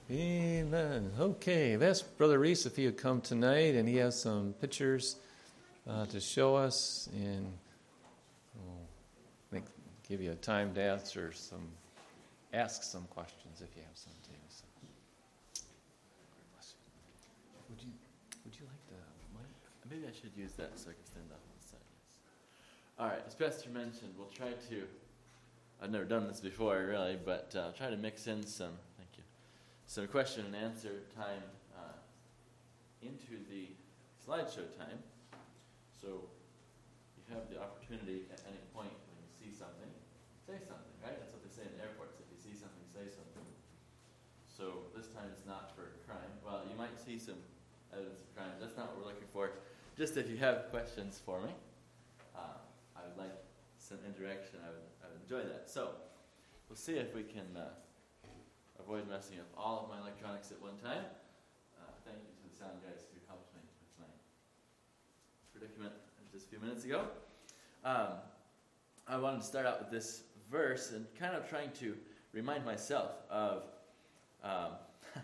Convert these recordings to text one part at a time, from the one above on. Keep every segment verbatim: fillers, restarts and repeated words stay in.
Amen. Okay, that's Brother Reese if he would come tonight, and he has some pictures uh, to show us, and we'll make, give you a time to answer some, ask some questions if you have some too. So. Would you Would you like the mic? Maybe I should use that so I can stand up on the side. Yes. All right, as Pastor mentioned, we'll try to. I've never done this before, really, but uh, try to mix in some. Thank you. Some question and answer time uh, into the slideshow time. So you have the opportunity at any point when you see something, say something, right? That's what they say in the airports. If you see something, say something. So this time it's not for crime. Well, you might see some evidence of crime. That's not what we're looking for. Just if you have questions for me, uh, I would like some interaction. I would, I would enjoy that. So we'll see if we can uh, avoid messing up all of my electronics at one time. Uh, thank you to the sound guys who helped me with my predicament just a few minutes ago. Um, I wanted to start out with this verse and kind of trying to remind myself of um,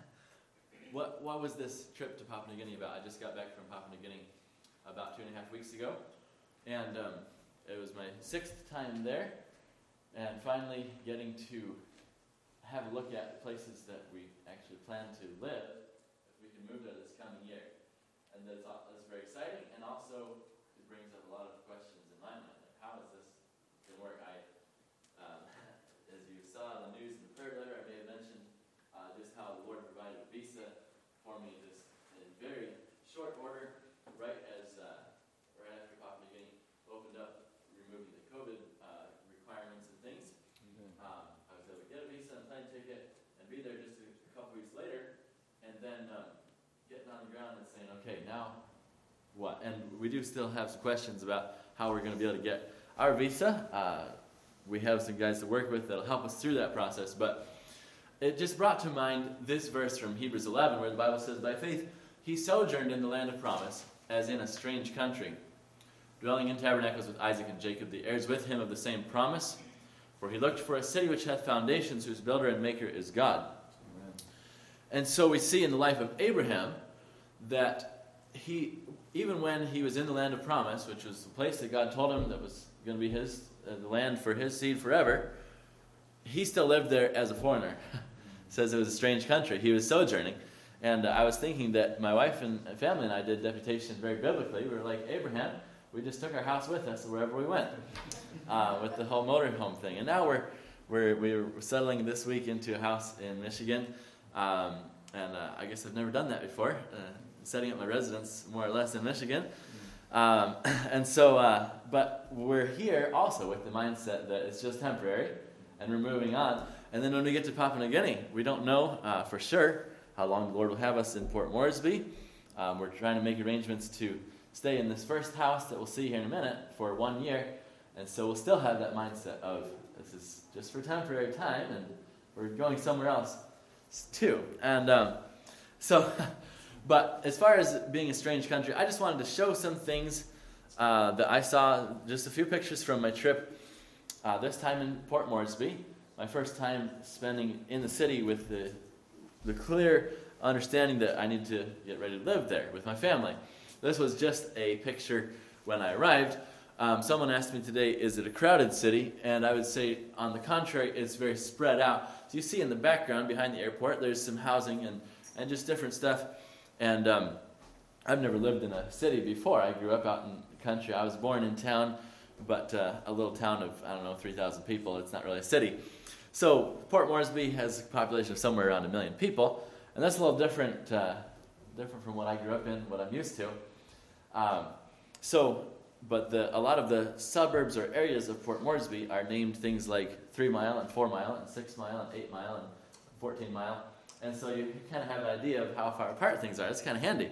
what what was this trip to Papua New Guinea about. I just got back from Papua New Guinea about two and a half weeks ago, and um, it was my sixth time there, and finally getting to have a look at places that we actually plan to live if we can move there this coming year. And that's, that's very exciting, and also it brings up a lot of questions in my mind. Like, how is this going to work? I, um, as you saw in the news in the third letter, I may have mentioned uh, just how the Lord provided a visa for me just in very short order, right as uh, right after Papua New Guinea opened up, removing the COVID uh, requirements and things. Um, I was able to get a visa and plane ticket and be there just a, a couple weeks later, and then um, getting on the ground and saying, okay, now what? And we do still have some questions about how we're going to be able to get our visa. Uh, we have some guys to work with that'll help us through that process, but it just brought to mind this verse from Hebrews eleven, where the Bible says, by faith he sojourned in the land of promise, as in a strange country, dwelling in tabernacles with Isaac and Jacob, the heirs with him of the same promise. For he looked for a city which hath foundations, whose builder and maker is God. Amen. And so we see in the life of Abraham that he, even when he was in the land of promise, which was the place that God told him that was going to be his, uh, the land for his seed forever, he still lived there as a foreigner. It says it was a strange country. He was sojourning. And uh, I was thinking that my wife and family and I did deputations very biblically. We were like Abraham. We just took our house with us wherever we went, uh, with the whole motorhome thing. And now we're we're we're settling this week into a house in Michigan, um, and uh, I guess I've never done that before. Uh, setting up my residence more or less in Michigan, um, and so. Uh, but we're here also with the mindset that it's just temporary, and we're moving on. And then when we get to Papua New Guinea, we don't know uh, for sure how long the Lord will have us in Port Moresby. Um, we're trying to make arrangements to stay in this first house that we'll see here in a minute for one year. And so we'll still have that mindset of this is just for temporary time and we're going somewhere else too. And um, so, but as far as being a strange country, I just wanted to show some things uh, that I saw, just a few pictures from my trip, uh, this time in Port Moresby. My first time spending in the city with the, the clear understanding that I need to get ready to live there with my family. This was just a picture when I arrived. Um, someone asked me today, is it a crowded city? And I would say, on the contrary, it's very spread out. So you see in the background, behind the airport, there's some housing and, and just different stuff. And um, I've never lived in a city before. I grew up out in the country. I was born in town, but uh, a little town of, I don't know, three thousand people. It's not really a city. So Port Moresby has a population of somewhere around a million people. And that's a little different, uh, different from what I grew up in, what I'm used to. Um, so, but the, a lot of the suburbs or areas of Port Moresby are named things like Three Mile and Four Mile and Six Mile and Eight Mile and Fourteen Mile, and so you kind of have an idea of how far apart things are. It's kind of handy.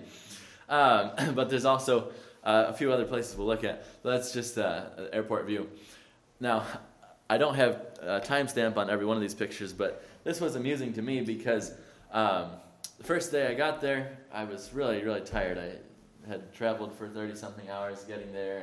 Um, but there's also uh, a few other places we'll look at. So that's just uh, an airport view. Now, I don't have a timestamp on every one of these pictures, but this was amusing to me because um, the first day I got there, I was really, really tired. I had traveled for thirty-something hours getting there,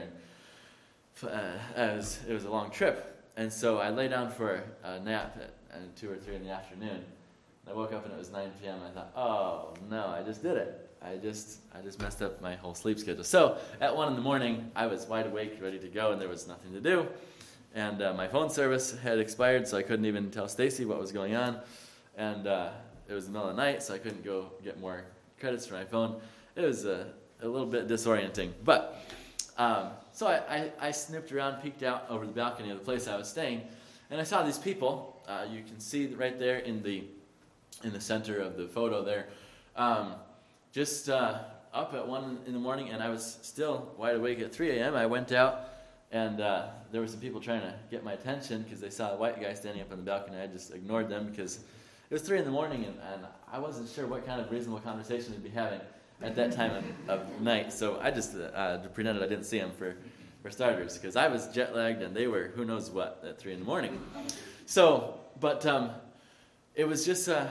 and uh, it, was, it was a long trip. And so I lay down for a nap at, at two or three in the afternoon, And I woke up and it was nine p.m. I thought, oh no, I just did it. I just I just messed up my whole sleep schedule. So at one in the morning, I was wide awake, ready to go, and there was nothing to do. And uh, my phone service had expired, so I couldn't even tell Stacy what was going on. And uh, it was the middle of the night, so I couldn't go get more credits for my phone. It was a, a little bit disorienting. But um, so I, I, I snipped around, peeked out over the balcony of the place I was staying, and I saw these people. Uh, you can see right there in the in the center of the photo there, um, just uh, up at one in the morning, and I was still wide awake at three a.m. I went out, and uh, there were some people trying to get my attention because they saw a white guy standing up on the balcony. I just ignored them because it was three in the morning, and, and I wasn't sure what kind of reasonable conversation we'd be having at that time of, of night. So I just uh, pretended I didn't see them for, for starters, because I was jet-lagged, and they were who knows what at three in the morning. So, but um, it was just uh,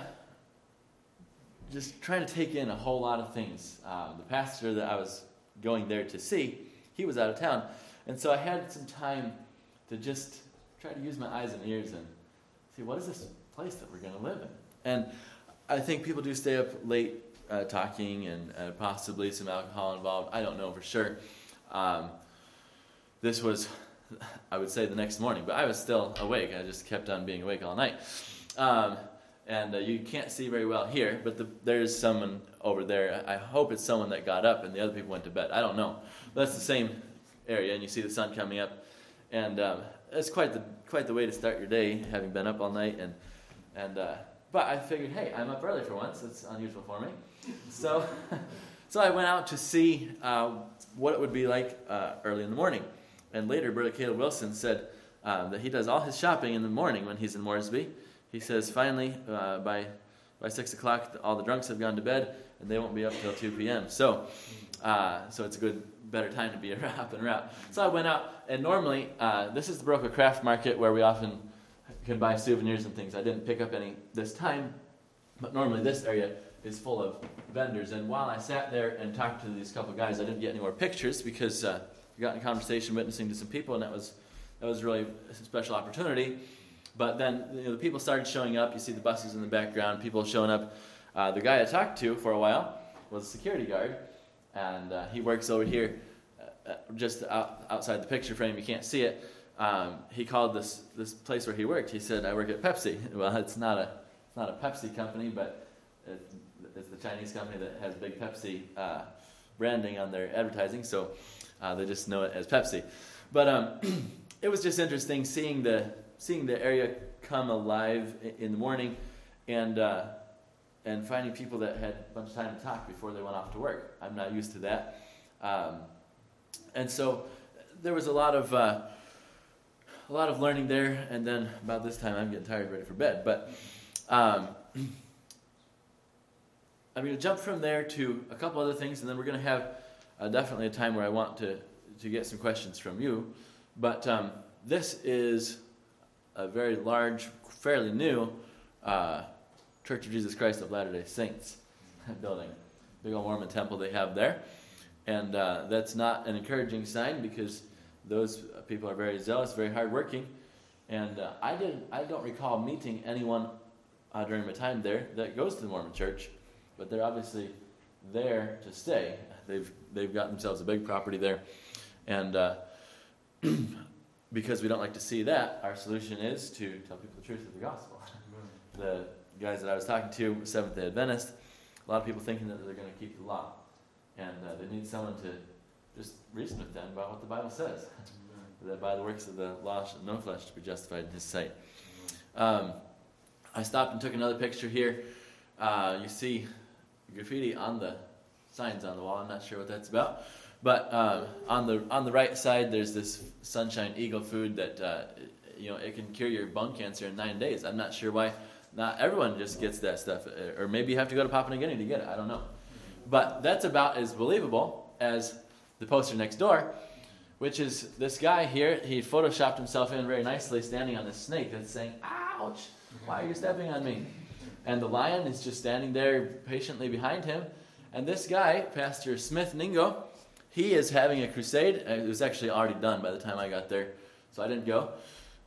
just trying to take in a whole lot of things. Uh, the pastor that I was going there to see, he was out of town. And so I had some time to just try to use my eyes and ears and see, what is this place that we're going to live in? And I think people do stay up late uh, talking, and uh, possibly some alcohol involved. I don't know for sure. Um, this was, I would say, the next morning, but I was still awake. I just kept on being awake all night. Um, and uh, you can't see very well here, but the, there's someone over there. I hope it's someone that got up and the other people went to bed. I don't know. But that's the same area, and you see the sun coming up. And um, it's quite the quite the way to start your day, having been up all night. And and uh, but I figured, hey, I'm up early for once. It's unusual for me. So so I went out to see uh, what it would be like uh, early in the morning. And later, Brother Caleb Wilson said uh, that he does all his shopping in the morning when he's in Moresby. He says, finally, uh, by by six o'clock, all the drunks have gone to bed, and they won't be up till two p.m. So uh, so it's a good, better time to be up and around. So I went out, and normally, uh, this is the Baroka Craft Market where we often can buy souvenirs and things. I didn't pick up any this time, but normally this area is full of vendors. And while I sat there and talked to these couple guys, I didn't get any more pictures because uh, I got in conversation witnessing to some people, and that was that was really a special opportunity. But then you know, the people started showing up. You see the buses in the background, people showing up. Uh, the guy I talked to for a while was a security guard, and uh, he works over here uh, just out, outside the picture frame. You can't see it. Um, he called this this place where he worked. He said, "I work at Pepsi." Well, it's not a it's not a Pepsi company, but it, it's the Chinese company that has big Pepsi uh, branding on their advertising, so uh, they just know it as Pepsi. But um, it was just interesting seeing the seeing the area come alive in the morning, and uh, and finding people that had a bunch of time to talk before they went off to work. I'm not used to that, um, and so there was a lot of uh, a lot of learning there. And then about this time, I'm getting tired, ready for bed. But um, I'm going to jump from there to a couple other things, and then we're going to have uh, definitely a time where I want to to get some questions from you. But um, this is a very large, fairly new uh, Church of Jesus Christ of Latter-day Saints building. Big old Mormon temple they have there. And uh, that's not an encouraging sign, because those people are very zealous, very hardworking. And uh, I didn't, I don't recall meeting anyone uh, during my time there that goes to the Mormon Church, but they're obviously there to stay. They've they've got themselves a big property there. And uh, because we don't like to see that, our solution is to tell people the truth of the gospel. The guys that I was talking to, Seventh-day Adventist, a lot of people thinking that they're going to keep the law. And uh, they need someone to just reason with them about what the Bible says. That by the works of the law shall no flesh be justified in his sight. Um, I stopped and took another picture here. Uh, you see graffiti on the signs on the wall. I'm not sure what that's about. But uh, on the on the right side, there's this Sunshine Eagle food that uh, you know it can cure your bone cancer in nine days. I'm not sure why not everyone just gets that stuff, or maybe you have to go to Papua New Guinea to get it. I don't know. But that's about as believable as the poster next door, which is this guy here. He photoshopped himself in very nicely, standing on this snake that's saying, "Ouch! Why are you stepping on me?" And the lion is just standing there patiently behind him. And this guy, Pastor Smith Ningo, he is having a crusade. It was actually already done by the time I got there, so I didn't go.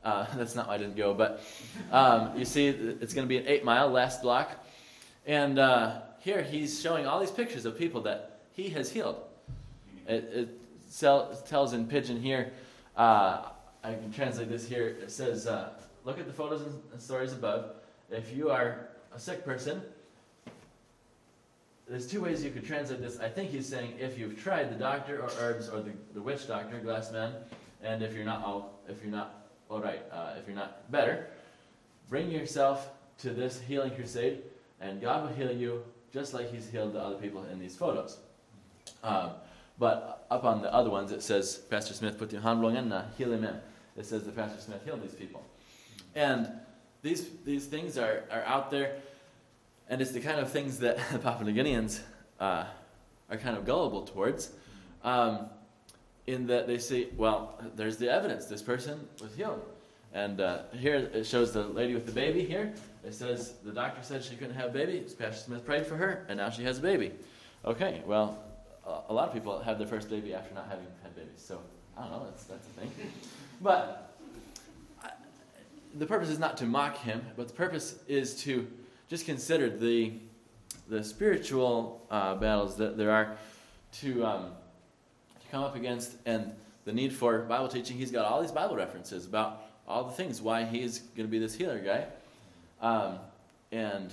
Uh, that's not why I didn't go, but um, you see, it's going to be an eight mile, last block. And uh, here he's showing all these pictures of people that he has healed. It, it sell, tells in Pidgin here, uh, I can translate this here. It says, uh, look at the photos and stories above. If you are a sick person, there's two ways you could translate this. I think he's saying if you've tried the doctor or herbs or the, the witch doctor, glass man, and if you're not all, if you're not all right, uh, if you're not better, bring yourself to this healing crusade, and God will heal you just like He's healed the other people in these photos. Um, but up on the other ones, it says Pastor Smith put the handlungen na heal him in. It says that Pastor Smith healed these people, and these these things are are out there. And it's the kind of things that the Papua New Guineans uh, are kind of gullible towards, um, in that they say, well, there's the evidence. This person was healed. And uh, here it shows the lady with the baby here. It says the doctor said she couldn't have a baby. Pastor Smith prayed for her, and now she has a baby. Okay, well, a lot of people have their first baby after not having had babies. So, I don't know, that's, that's a thing. But I, the purpose is not to mock him, but the purpose is to just consider the the spiritual uh, battles that there are to um, to come up against, and the need for Bible teaching. He's got all these Bible references about all the things why he's going to be this healer guy, um, and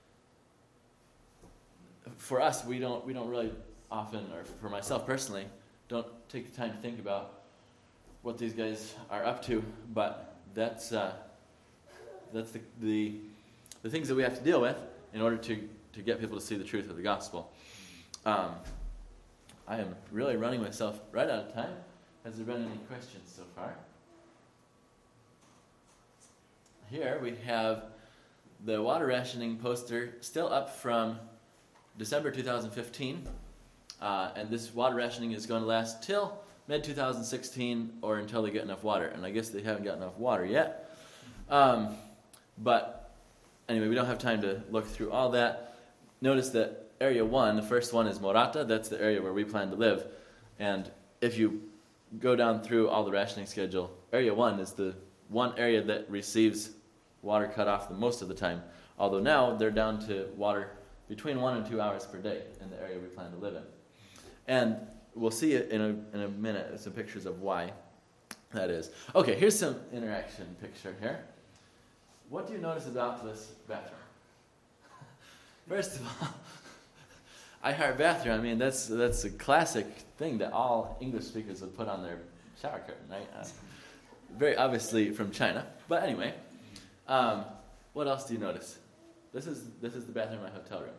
for us, we don't we don't really often, or for myself personally, don't take the time to think about what these guys are up to. But that's uh, that's the the the things that we have to deal with in order to, to get people to see the truth of the gospel. Um, I am really running myself right out of time. Has there been any questions so far? Here we have the water rationing poster still up from December two thousand fifteen. Uh, and this water rationing is going to last till mid two thousand sixteen, or until they get enough water. And I guess they haven't got enough water yet. Um, but Anyway, we don't have time to look through all that. Notice that Area one, the first one is Morata. That's the area where we plan to live. And if you go down through all the rationing schedule, Area one is the one area that receives water cut off the most of the time. Although now they're down to water between one and two hours per day in the area we plan to live in. And we'll see it in a, in a minute, some pictures of why that is. Okay, here's some interaction picture here. What do you notice about this bathroom? First of all, I heart bathroom. I mean, that's that's a classic thing that all English speakers would put on their shower curtain, right? Uh, very obviously from China. But anyway, um, what else do you notice? This is this is the bathroom in my hotel room.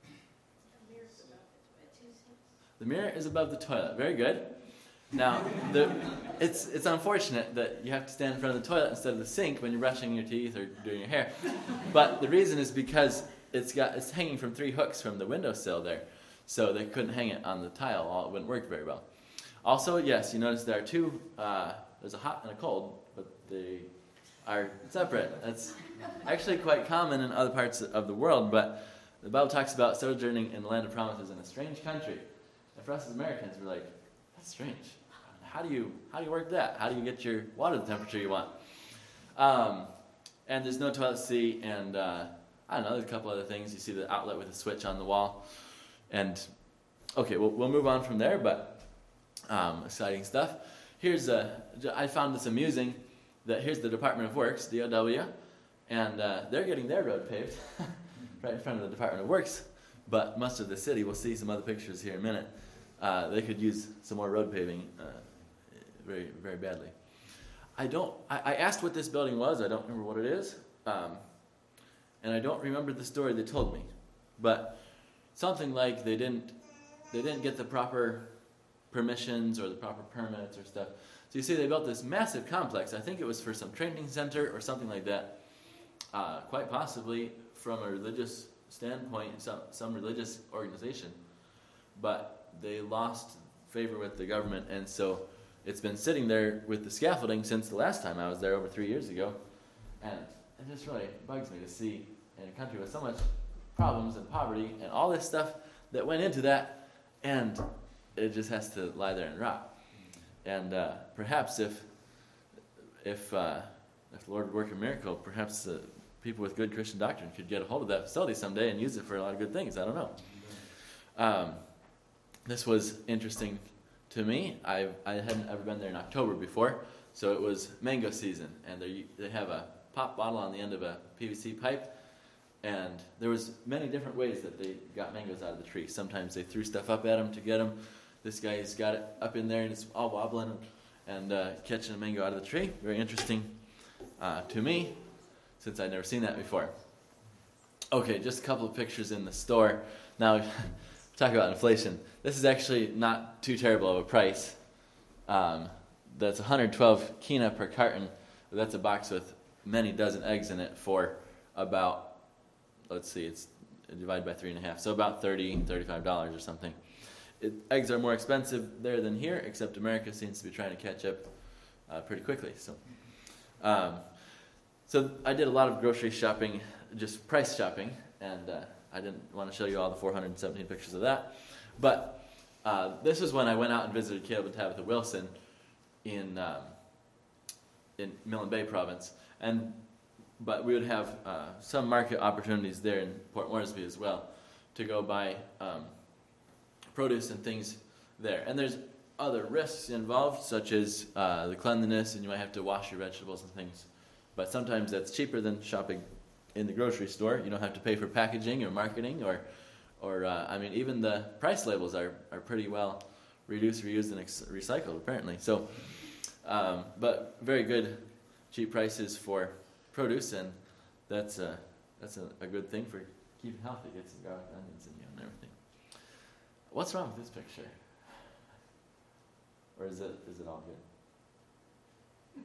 The mirror is above the toilet. Very good. Now, the, it's it's unfortunate that you have to stand in front of the toilet instead of the sink when you're brushing your teeth or doing your hair. But the reason is because it's got it's hanging from three hooks from the windowsill there, so they couldn't hang it on the tile. All it wouldn't work very well. Also, yes, you notice there are two. Uh, there's a hot and a cold, but they are separate. That's actually quite common in other parts of the world. But the Bible talks about sojourning in the land of promises in a strange country. And for us as Americans, we're like, that's strange. How do you how do you work that? How do you get your water the temperature you want? Um, and there's no toilet seat, and uh, I don't know. There's a couple other things. You see the outlet with a switch on the wall, and okay, we'll we'll move on from there. But um, exciting stuff. Here's a. I found this amusing. That here's the Department of Works, D O W, and uh, they're getting their road paved right in front of the Department of Works. But much of the city, we'll see some other pictures here in a minute. Uh, they could use some more road paving uh, very, very badly. I don't. I, I asked what this building was. I don't remember what it is, um, and I don't remember the story they told me. But something like they didn't. They didn't get the proper permissions or the proper permits or stuff. So you see, they built this massive complex. I think it was for some training center or something like that. Uh, quite possibly from a religious standpoint, some some religious organization, but they lost favor with the government, and so it's been sitting there with the scaffolding since the last time I was there over three years ago. And it just really bugs me to see in a country with so much problems and poverty and all this stuff that went into that, and it just has to lie there and rot. And uh, perhaps if if uh, if the Lord would work a miracle, perhaps uh, people with good Christian doctrine could get a hold of that facility someday and use it for a lot of good things. I don't know. Um, this was interesting to me. I I hadn't ever been there in October before, so it was mango season, and they they have a pop bottle on the end of a P V C pipe, and there was many different ways that they got mangoes out of the tree. Sometimes they threw stuff up at them to get them. This guy's got it up in there, and it's all wobbling and uh, catching a mango out of the tree. Very interesting uh, to me, since I'd never seen that before. Okay, just a couple of pictures in the store. Now, talk about inflation. This is actually not too terrible of a price. Um, that's one hundred twelve kina per carton. That's a box with many dozen eggs in it for about, let's see, it's divided by three and a half, so about thirty dollars, thirty-five dollars or something. It, eggs are more expensive there than here, except America seems to be trying to catch up uh, pretty quickly. So, um, so I did a lot of grocery shopping, just price shopping, and uh, I didn't want to show you all the four hundred seventeen pictures of that. But uh, this is when I went out and visited Caleb and Tabitha Wilson in um, in Milne Bay province, and but we would have uh, some market opportunities there in Port Moresby as well to go buy um, produce and things there. And there's other risks involved, such as uh, the cleanliness, and you might have to wash your vegetables and things. But sometimes that's cheaper than shopping in the grocery store. You don't have to pay for packaging or marketing, or, or uh, I mean, even the price labels are, are pretty well reduced, reused, and ex- recycled, apparently. So, um, but very good, cheap prices for produce, and that's a, that's a, a good thing for keeping healthy. Get some garlic, onions in you, and everything. What's wrong with this picture? Or is it is it all good?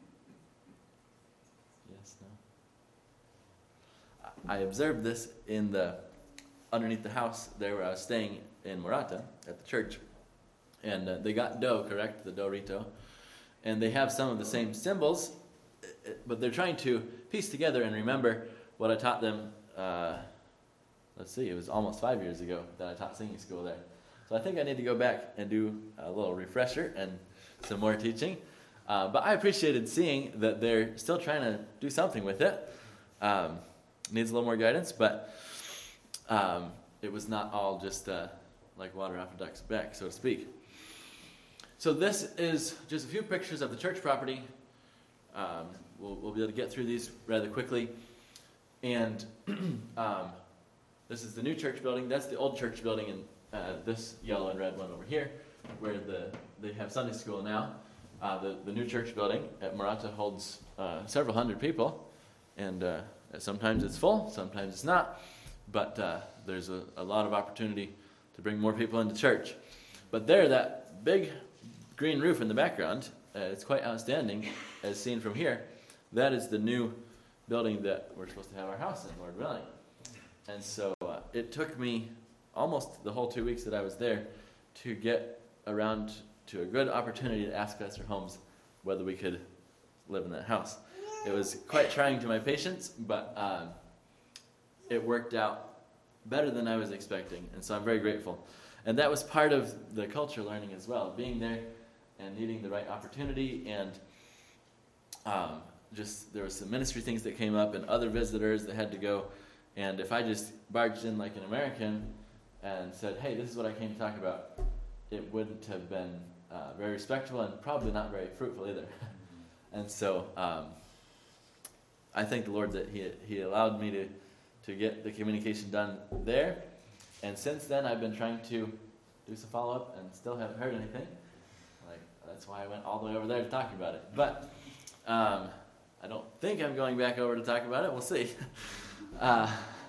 Yes, no? I observed this in the underneath the house there where I was staying in Murata at the church. And uh, they got dough, correct? The Dorito. And they have some of the same symbols, but they're trying to piece together and remember what I taught them. Uh, let's see, it was almost five years ago that I taught singing school there. So I think I need to go back and do a little refresher and some more teaching. Uh, but I appreciated seeing that they're still trying to do something with it. Um, needs a little more guidance, but um, it was not all just uh, like water off a duck's back, so to speak. So this is just a few pictures of the church property. Um, we'll, we'll be able to get through these rather quickly. And um, this is the new church building. That's the old church building in uh, this yellow and red one over here, where the they have Sunday school now. Uh, the, the new church building at Murata holds uh, several hundred people, and uh, sometimes it's full, sometimes it's not, but uh, there's a, a lot of opportunity to bring more people into church. But there, that big green roof in the background, uh, it's quite outstanding, as seen from here. That is the new building that we're supposed to have our house in, Lord willing. And so uh, it took me almost the whole two weeks that I was there to get around to a good opportunity to ask Pastor Holmes whether we could live in that house. It was quite trying to my patience, but um, it worked out better than I was expecting, and so I'm very grateful. And that was part of the culture learning as well, being there and needing the right opportunity, and um, just there was some ministry things that came up and other visitors that had to go, and if I just barged in like an American and said, hey, this is what I came to talk about, it wouldn't have been uh, very respectful and probably not very fruitful either. And so um, I thank the Lord that he he allowed me to, to get the communication done there. And since then, I've been trying to do some follow-up and still haven't heard anything. Like that's why I went all the way over there to talk about it. But um, I don't think I'm going back over to talk about it. We'll see. uh,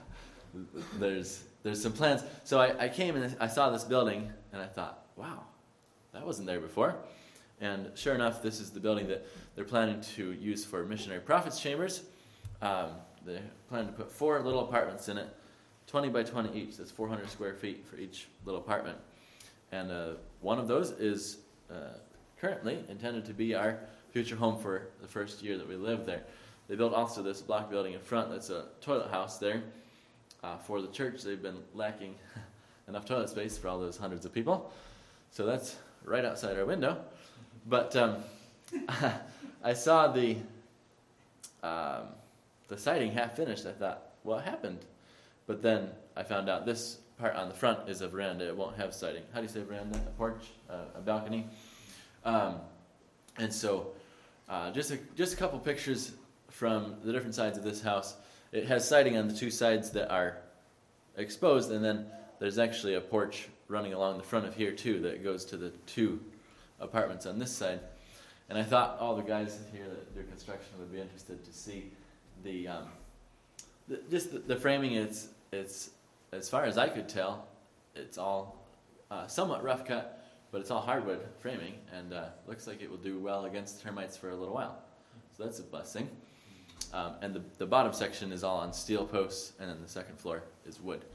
there's there's some plans. So I, I came and I saw this building, and I thought, wow, that wasn't there before. And sure enough, this is the building that they're planning to use for missionary prophets' chambers. Um, they plan to put four little apartments in it, twenty by twenty each. That's four hundred square feet for each little apartment. And uh, one of those is uh, currently intended to be our future home for the first year that we live there. They built also this block building in front that's a toilet house there. Uh, for the church, they've been lacking enough toilet space for all those hundreds of people. So that's right outside our window. But um, I saw the um, the siding half finished. I thought, what happened? But then I found out this part on the front is a veranda. It won't have siding. How do you say veranda? A porch? Uh, a balcony? Um, and so uh, just, a, just a couple pictures from the different sides of this house. It has siding on the two sides that are exposed, and then there's actually a porch running along the front of here too that goes to the two apartments on this side. And I thought all the guys here that do construction would be interested to see the, um, the just the, the framing. It's it's as far as I could tell, it's all uh, somewhat rough cut, but it's all hardwood framing, and uh, looks like it will do well against termites for a little while. So that's a blessing. Um, and the, the bottom section is all on steel posts, and then the second floor is wood.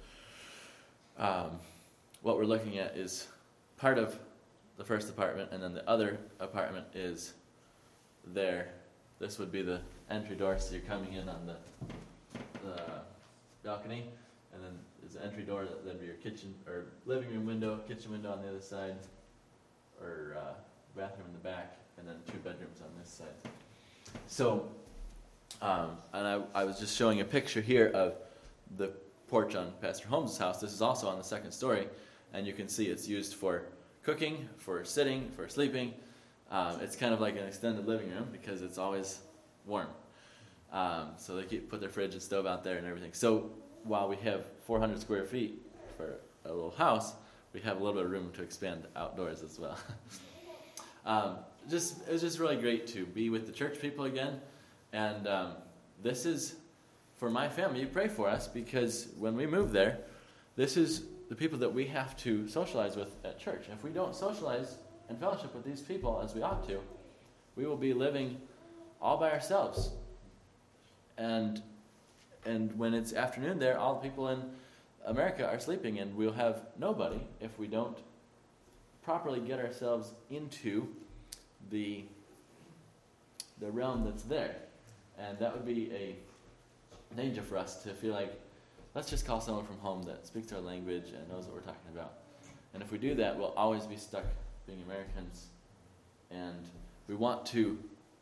Um, what we're looking at is part of the first apartment, and then the other apartment is there. This would be the entry door, so you're coming in on the, the balcony, and then there's the entry door, that'd be your kitchen, or living room window, kitchen window on the other side, or uh, bathroom in the back, and then two bedrooms on this side. So, um, and I, I was just showing a picture here of the porch on Pastor Holmes' house. This is also on the second story, and you can see it's used for cooking, for sitting, for sleeping. Um, it's kind of like an extended living room because it's always warm. Um, so they keep put their fridge and stove out there and everything. So while we have four hundred square feet for a little house, we have a little bit of room to expand outdoors as well. um, just it was just really great to be with the church people again, and um, this is for my family. You pray for us, because when we move there, this is the people that we have to socialize with at church. If we don't socialize and fellowship with these people as we ought to, we will be living all by ourselves. And and when it's afternoon there, all the people in America are sleeping, and we'll have nobody if we don't properly get ourselves into the the realm that's there. And that would be a danger for us to feel like, let's just call someone from home that speaks our language and knows what we're talking about. And if we do that, we'll always be stuck being Americans. And we want to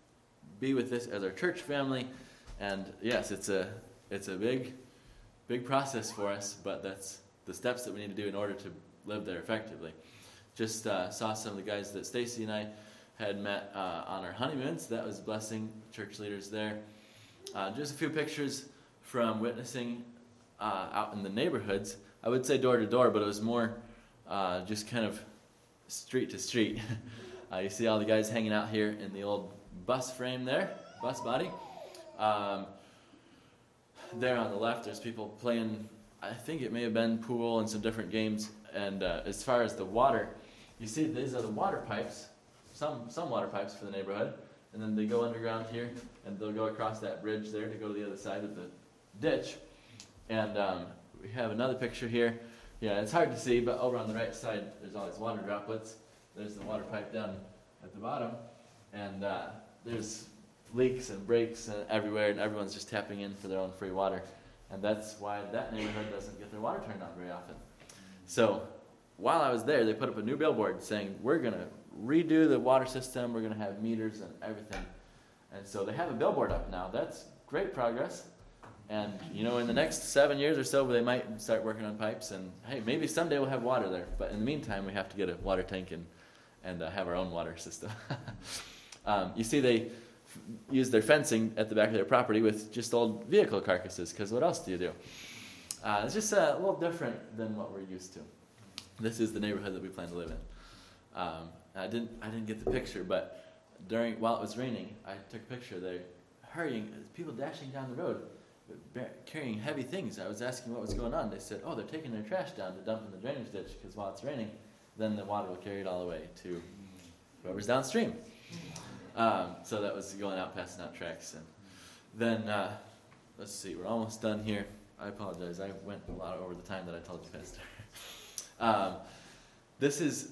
be with this as our church family. And yes, it's a it's a big, big process for us, but that's the steps that we need to do in order to live there effectively. Just uh, saw some of the guys that Stacy and I had met uh, on our honeymoons. That was a blessing, church leaders there. Uh, just a few pictures from witnessing uh, out in the neighborhoods. I would say door to door, but it was more uh, just kind of street to street. uh, you see all the guys hanging out here in the old bus frame there, bus body. Um, there on the left, there's people playing, I think it may have been pool and some different games. And uh, as far as the water, you see these are the water pipes, some some water pipes for the neighborhood. And then they go underground here, and they'll go across that bridge there to go to the other side of the ditch. And um, we have another picture here. Yeah, it's hard to see, but over on the right side, there's all these water droplets. There's the water pipe down at the bottom. And uh, there's leaks and breaks and everywhere, and everyone's just tapping in for their own free water. And that's why that neighborhood doesn't get their water turned on very often. So while I was there, they put up a new billboard saying, we're going to redo the water system, we're going to have meters and everything. And so they have a billboard up now. That's great progress. And, you know, in the next seven years or so, they might start working on pipes. And, hey, maybe someday we'll have water there. But in the meantime, we have to get a water tank and, and uh, have our own water system. um, you see, they f- use their fencing at the back of their property with just old vehicle carcasses, because what else do you do? Uh, it's just uh, a little different than what we're used to. This is the neighborhood that we plan to live in. Um, I didn't I didn't get the picture, but during while it was raining, I took a picture. They're hurrying, people dashing down the road, carrying heavy things. I was asking what was going on. They said, oh, they're taking their trash down to dump in the drainage ditch, because while it's raining, then the water will carry it all the way to whoever's downstream. Um, so that was going out, passing out tracks. And then, uh, let's see, we're almost done here. I apologize. I went a lot over the time that I told you, Pastor. um, this is...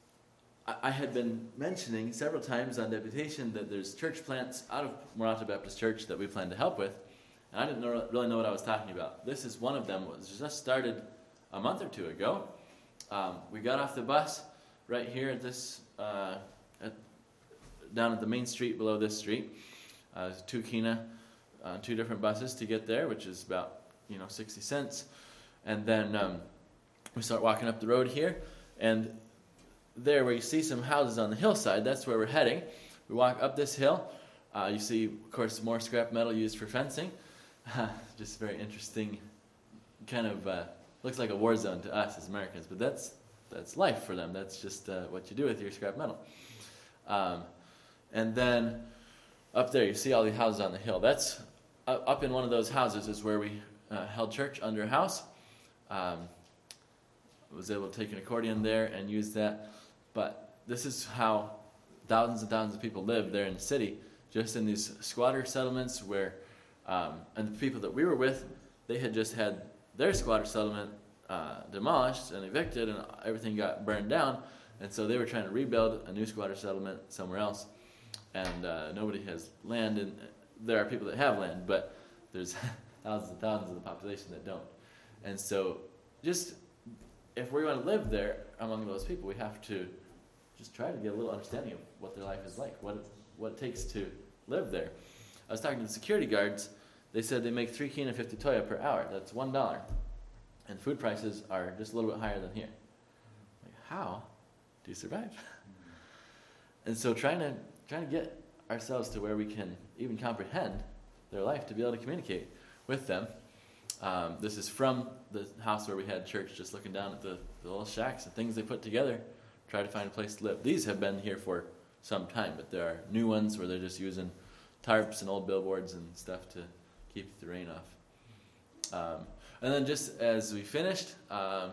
I had been mentioning several times on deputation that there's church plants out of Morata Baptist Church that we plan to help with, and I didn't know, really know what I was talking about. This is one of them. It was just started a month or two ago. Um, we got off the bus right here at this, uh, at, down at the main street below this street, uh, Tukina uh, two different buses to get there, which is about, you know, sixty cents. And then um, we start walking up the road here, and there where you see some houses on the hillside, that's where we're heading. We walk up this hill. Uh, you see, of course, more scrap metal used for fencing. Just very interesting, kind of uh, looks like a war zone to us as Americans, but that's that's life for them. That's just uh, what you do with your scrap metal. Um, and then up there, you see all the houses on the hill. That's uh, up in one of those houses is where we uh, held church under a house. Um, was able to take an accordion there and use that. But this is how thousands and thousands of people live there in the city, just in these squatter settlements where, um, and the people that we were with, they had just had their squatter settlement uh, demolished and evicted, and everything got burned down, and so they were trying to rebuild a new squatter settlement somewhere else, and uh, nobody has land, and there are people that have land, but there's thousands and thousands of the population that don't. And so just if we want to live there among those people, we have to just try to get a little understanding of what their life is like, what it, what it takes to live there. I was talking to the security guards. They said they make three kina fifty toya per hour. That's one dollar. And food prices are just a little bit higher than here. Like, how do you survive? And so trying to trying to get ourselves to where we can even comprehend their life, to be able to communicate with them. Um, this is from the house where we had church, just looking down at the, the little shacks and things they put together, try to find a place to live. These have been here for some time, but there are new ones where they're just using tarps and old billboards and stuff to keep the rain off. Um, and then just as we finished, um,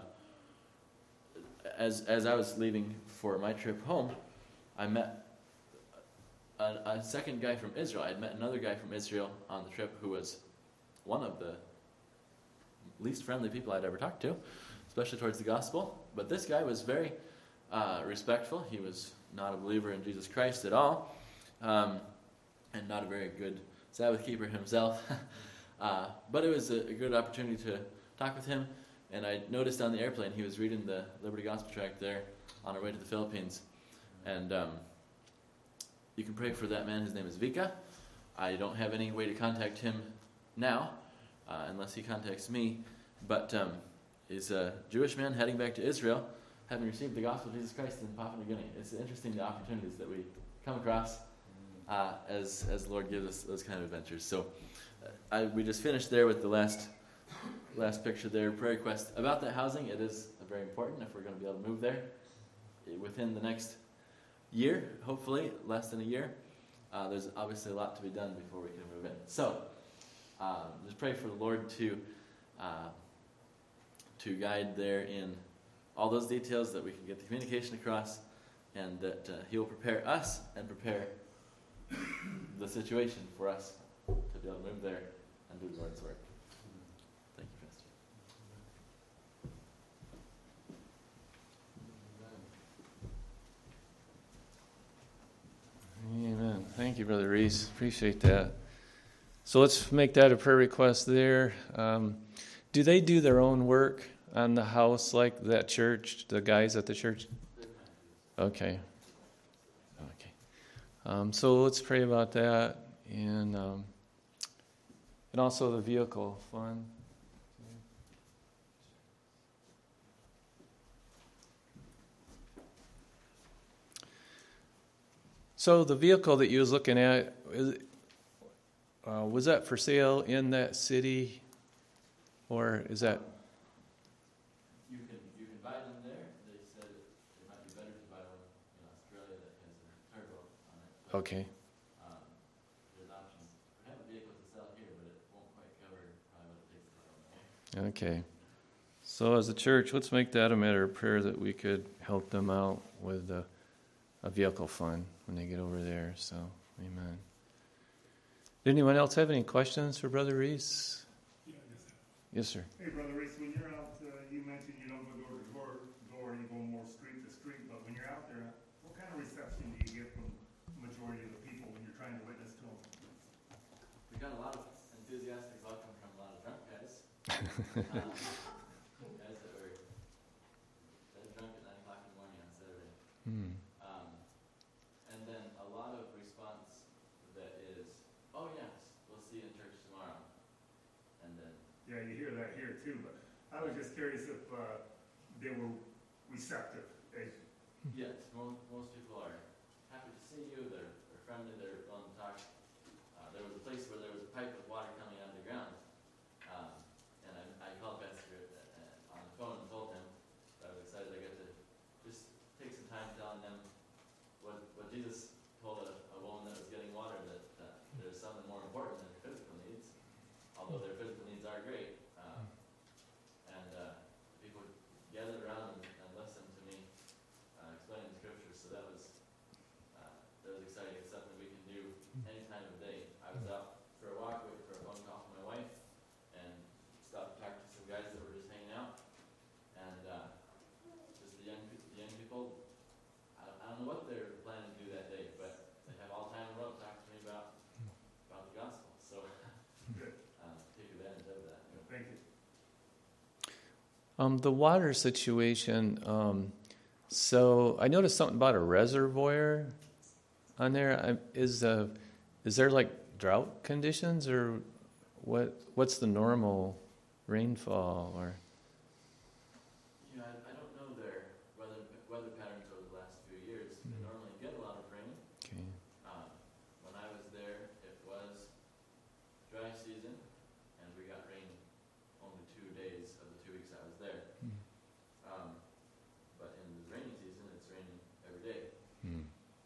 as as I was leaving for my trip home, I met a, a second guy from Israel. I had met another guy from Israel on the trip who was one of the least friendly people I'd ever talked to, especially towards the gospel. But this guy was very uh, respectful. He was not a believer in Jesus Christ at all, um, and not a very good Sabbath keeper himself. uh, but it was a, a good opportunity to talk with him. And I noticed on the airplane he was reading the Liberty Gospel Tract there on our way to the Philippines. And um, you can pray for that man. His name is Vika. I don't have any way to contact him now, uh, unless he contacts me. But um, he's a Jewish man heading back to Israel, having received the gospel of Jesus Christ in Papua New Guinea. It's interesting the opportunities that we come across uh, as as the Lord gives us those kind of adventures. So uh, I, we just finished there with the last last picture there, prayer request. About that housing, it is very important if we're going to be able to move there within the next year, hopefully, less than a year. Uh, there's obviously a lot to be done before we can move in. So um, just pray for the Lord to uh, to guide there in all those details, that we can get the communication across, and that uh, He will prepare us and prepare the situation for us to be able to move there and do the Lord's work. Thank you, Pastor. Amen. Thank you, Brother Reese. Appreciate that. So let's make that a prayer request there. Um, do they do their own work on the house like that church, the guys at the church? Okay. Okay. Um, so let's pray about that. And um, and also the vehicle fund. So the vehicle that you was looking at, is, uh, was that for sale in that city, or is that? You can you can buy them there. They said it, it might be better to buy one in Australia that has a turbo on it. But, Okay. um, there's options. We have a vehicle to sell here, but it won't quite cover probably what it takes to buy one there. Okay. So as a church, let's make that a matter of prayer, that we could help them out with a, a vehicle fund when they get over there. So, amen. Did anyone else have any questions for Brother Reese? Yeah, yes, sir. Yes, sir. Hey, Brother Reese, when you're out, uh, you mentioned you don't go door to door, door, you go more street to street, but when you're out there, what kind of reception do you get from the majority of the people when you're trying to witness to them? We got a lot of enthusiastic welcome from a lot of drunk guys. um, guys that were that were drunk at nine o'clock in the morning on Saturday. Hmm. Um, and then a lot of response that is, oh yes, we'll see you in church I was just curious if uh, they were receptive. They, Yes, most, most people are happy to see you, they're, they're friendly, they're willing to talk. Uh, there was a place where there was a pipe of water coming out of the ground. Um, and I, I called Pastor uh, on the phone and told him that I was excited I got to just take some time telling them what, what Jesus told a, a woman that was getting water, that uh, there's something more important than their physical needs, although their physical needs are great. Um, and uh, people gathered around and, and listened to me uh, explaining the scriptures, so that was uh, that was exciting. It's something we can do any time of day. I was out for a walk, waiting for a phone call from my wife, and stopped to talk to some guys that were just hanging out, and uh, just the young pe- the young people. I don't, I don't know what they're planning to do that day, but they have all time in the world to talk to me about about the gospel. So good. uh, take advantage of that. Thank you. Um, the water situation. Um, so I noticed something about a reservoir on there. I, is uh, is there like drought conditions, or what? What's the normal rainfall? Or You know, I, I don't know their weather weather patterns over the last few years. They normally get a lot of rain. okay, Um, when I was there, it was dry season, and we got rain only two days of the two weeks I was there. Hmm. Um, but in the rainy season, it's raining every day. Hmm.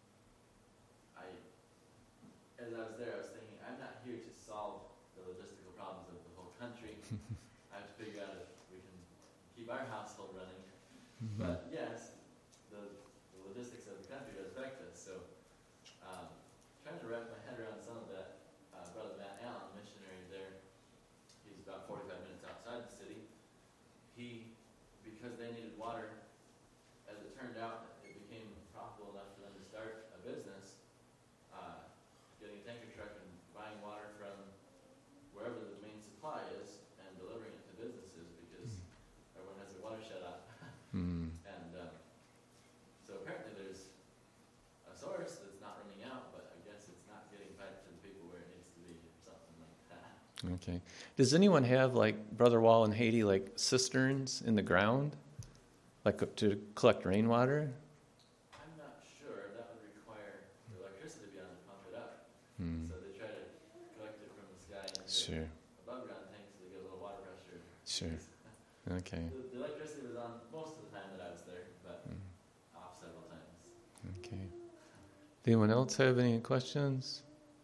I, as I was there, I was thinking, I'm not here to solve the logistical problems of the whole country. I have to figure out if we can keep our household running. But yes, the, the logistics of the country does affect us. So, um, trying to wrap my head around some of that. Uh, Brother Matt Allen, missionary there, he's about forty-five minutes outside the city. He, because they needed water, as it turned out, it became profitable enough for them to start a business, uh, getting a tanker truck and buying water from wherever the main supply is and delivering it to businesses because everyone has their water shut off. Hmm. And um, so apparently there's a source that's not running out, but I guess it's not getting piped to the people where it needs to be, or something like that. Okay. Does anyone have, like Brother Wall in Haiti, like cisterns in the ground, like uh, to collect rainwater? I'm not sure. That would require the electricity to be on to pump it up. Hmm. So they try to collect it from the sky into Sure. above ground tanks so they get a little water pressure. Sure. Okay. The, the electricity was on most of the time that I was there, but Hmm. off several times. Okay. Anyone else have any questions?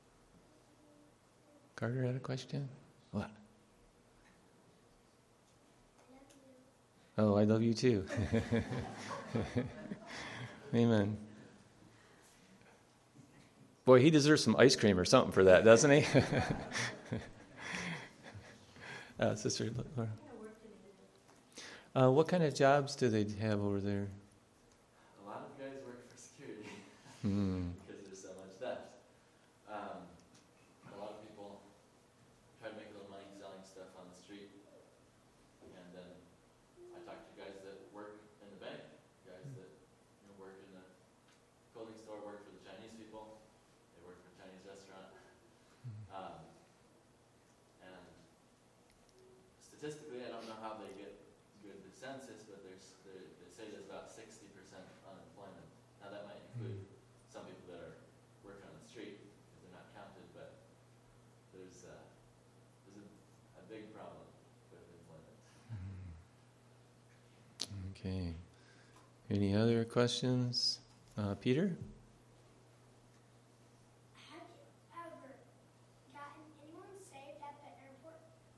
Carter had a question? What? Oh, I love you too. Amen. Boy, he deserves some ice cream or something for that, doesn't he? uh, Sister Laura. Uh, what kind of jobs do they have over there? A lot of guys work for security Hmm. because there's so much theft. Um, a lot of people try to make a little money selling stuff on the street. And then I talk to guys that work in the bank, guys that you know, work in the clothing store, work for the Chinese people. They work for a Chinese restaurant. Um, and statistically, I don't know how they get good the census, but there's there, they say there's about sixty percent unemployment. Now that might include some people that are working on the street because they're not counted, but there's uh, there's a, a big problem with employment. Okay. Any other questions? Uh, Peter? Have you ever gotten anyone saved at the airport?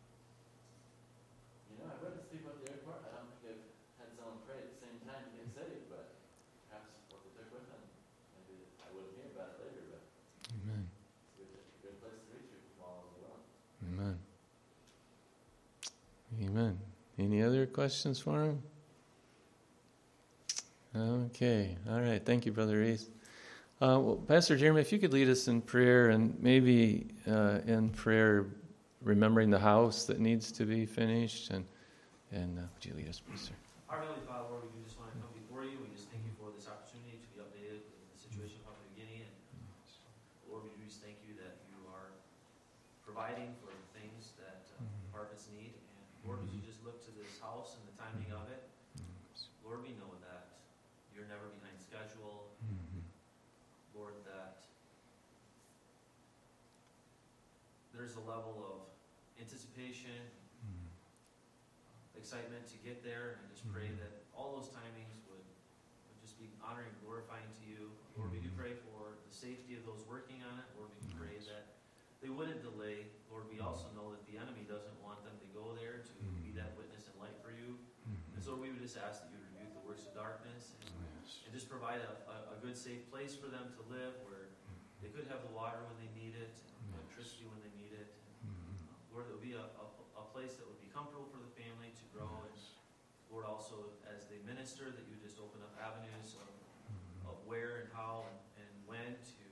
You know, I've witnessed people at the airport. I don't think I've had someone pray at the same time to get saved, but perhaps what they took with them, maybe I wouldn't hear about it later, but Amen. it's a good, a good place to reach people from all over the world. Amen. Amen. Any other questions for him? Okay. All right. Thank you, Brother Reese. Uh, well, Pastor Jeremy, if you could lead us in prayer, and maybe uh, in prayer, remembering the house that needs to be finished, and and uh, would you lead us, please, sir? Our Heavenly Father, Lord, we just want to come before you. We just thank you for this opportunity to be updated in the situation of Papua New Guinea. And Lord, we just thank you that you are providing for the things that uh, departments need. And Lord, as you just look to this house and the timing of it. Lord, we know that you're never behind schedule. Lord, that there's a level of anticipation, excitement to get there. And I just pray that all those timings would, would just be honoring and glorifying to you. Lord, we do pray for the safety of those working on it. Lord, we do pray that they wouldn't delay. Lord, we also know that the enemy doesn't want them to go there to be that witness and light for you. And so we would just ask that you would rebuke the works of darkness and, and just provide a, a, a good, safe place for them to live where they could have the water when they need it, and electricity when they need it. And, uh, Lord, it would be a, a, a place that would be comfortable for the family to grow. And Lord, also as they minister, that you just open up avenues of, of where and how and, and when to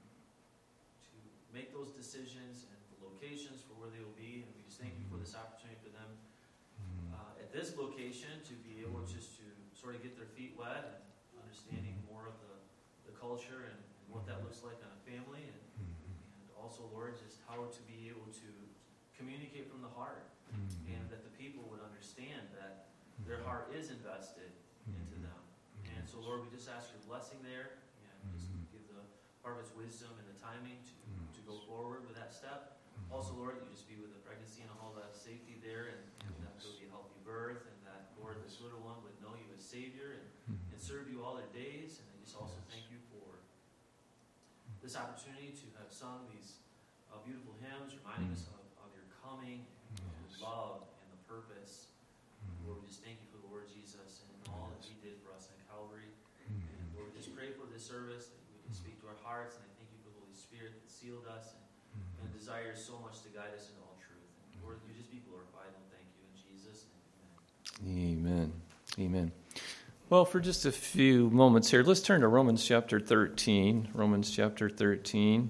to make those decisions and the locations for where they will be. And we just thank you for this opportunity for them uh, at this location to be able just to sort of get their feet wet and understanding more of the, the culture and, and what that looks like on a family. And, and also, Lord, just how to be able to communicate from the heart and that the people would understand that their heart is invested into them. And so, Lord, we just ask your blessing there and just give the harvest wisdom and the timing to, to go forward with that step. Also, Lord, you just be with the pregnancy and all the safety there, and, and that there will be a healthy birth, and that, Lord, this little one would know you as Savior and, and serve you all their days. And I just also thank you for this opportunity to have sung these uh, beautiful hymns reminding us of, of your coming and the love and the purpose. Lord, we just thank you for the Lord Jesus and all that he did for us on Calvary. And Lord, we just pray for this service that you would speak to our hearts, and I thank you for the Holy Spirit that sealed us and, and desires so much to guide us into all truth. And Lord, you just be glorified, and thank you in Jesus' name. Amen. Amen. Well, for just a few moments here, let's turn to Romans chapter thirteen. Romans chapter thirteen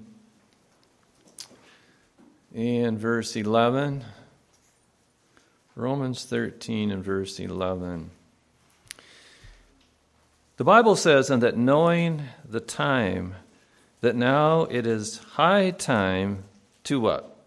and verse eleven. Romans thirteen and verse eleven. The Bible says, "And that knowing the time, that now it is high time to" what?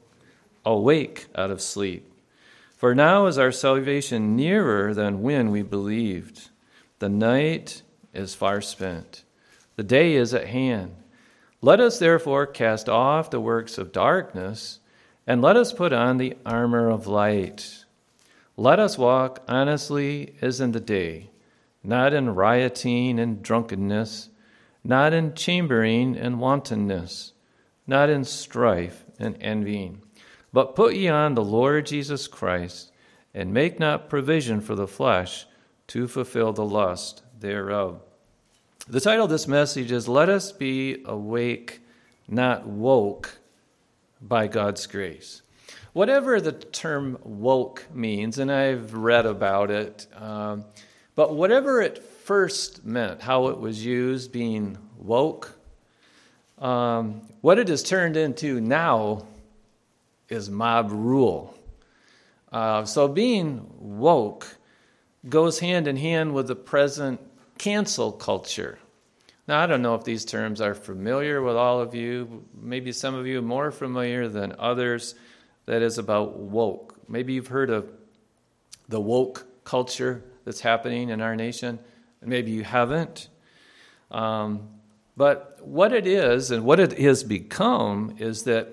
"Awake out of sleep. For now is our salvation nearer than when we believed. The night is far spent. The day is at hand. Let us therefore cast off the works of darkness, and let us put on the armor of light. Let us walk honestly as in the day, not in rioting and drunkenness, not in chambering and wantonness, not in strife and envying. But put ye on the Lord Jesus Christ, and make not provision for the flesh to fulfill the lust thereof." The title of this message is, "Let us be awake, not woke, by God's grace." Whatever the term woke means, and I've read about it, um, but whatever it first meant, how it was used, being woke, um, what it has turned into now is mob rule. Uh, so being woke goes hand in hand with the present cancel culture. Now, I don't know if these terms are familiar with all of you. Maybe some of you are more familiar than others. That is about woke. Maybe you've heard of the woke culture that's happening in our nation, and maybe you haven't. Um, but what it is and what it has become is that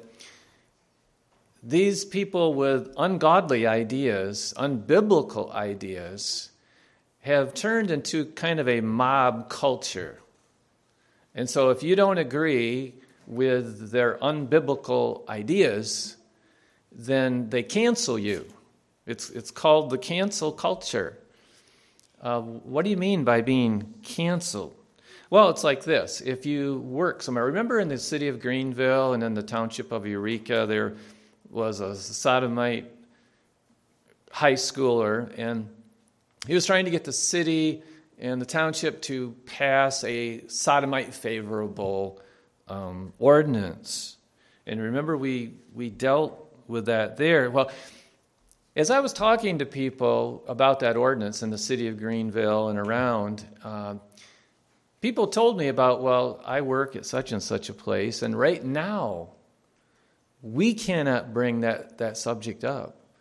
these people with ungodly ideas, unbiblical ideas, have turned into kind of a mob culture. And so if you don't agree with their unbiblical ideas, then they cancel you. It's it's called the cancel culture. Uh, what do you mean by being canceled? Well, it's like this. If you work somewhere, remember in the city of Greenville and in the township of Eureka, there was a sodomite high schooler, and he was trying to get the city and the township to pass a sodomite favorable um, ordinance. And remember, we we dealt with that there. Well, as I was talking to people about that ordinance in the city of Greenville and around, uh, people told me about, well, I work at such and such a place, and right now, we cannot bring that, that subject up.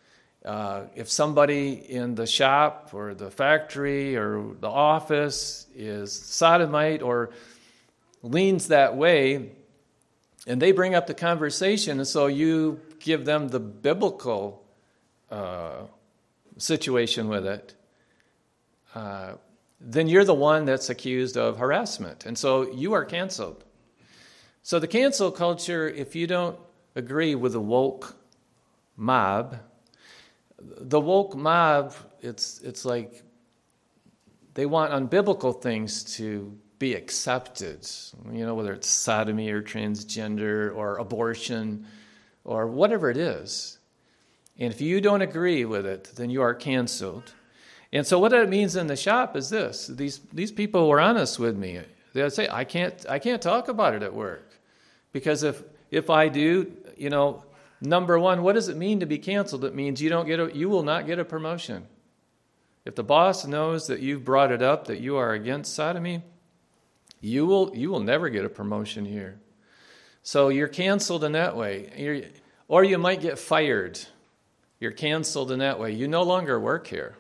Uh, if somebody in the shop or the factory or the office is sodomite or leans that way, and they bring up the conversation, and so you give them the biblical uh, situation with it, uh, then you're the one that's accused of harassment. And so you are canceled. So the cancel culture, if you don't agree with the woke mob, the woke mob, it's it's like they want unbiblical things to be accepted, you know, whether it's sodomy or transgender or abortion or whatever it is. And if you don't agree with it, then you are canceled. And so what that means in the shop is this. These these people were honest with me. They'll say, I can't I can't talk about it at work. Because if if I do, you know, number one, what does it mean to be canceled? It means you don't get a, you will not get a promotion. If the boss knows that you've brought it up, that you are against sodomy, you will you will never get a promotion here. So you're canceled in that way. You're, or you might get fired. You're canceled in that way. You no longer work here.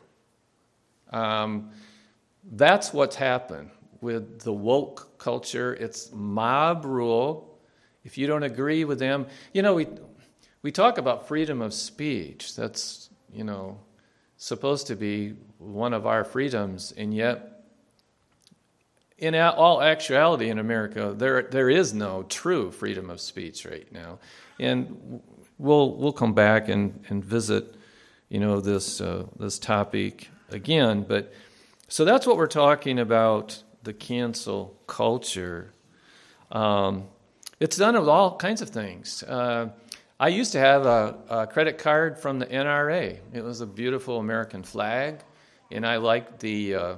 Um, that's what's happened with the woke culture. It's mob rule. If you don't agree with them, you know, we we talk about freedom of speech. That's, you know, supposed to be one of our freedoms, and yet, in all actuality in America, there there is no true freedom of speech right now. And we'll we'll come back and, and visit, you know, this uh, this topic again. But so that's what we're talking about, the cancel culture. Um, it's done with all kinds of things. Uh, I used to have a, a credit card from the N R A. It was a beautiful American flag, and I liked the, uh,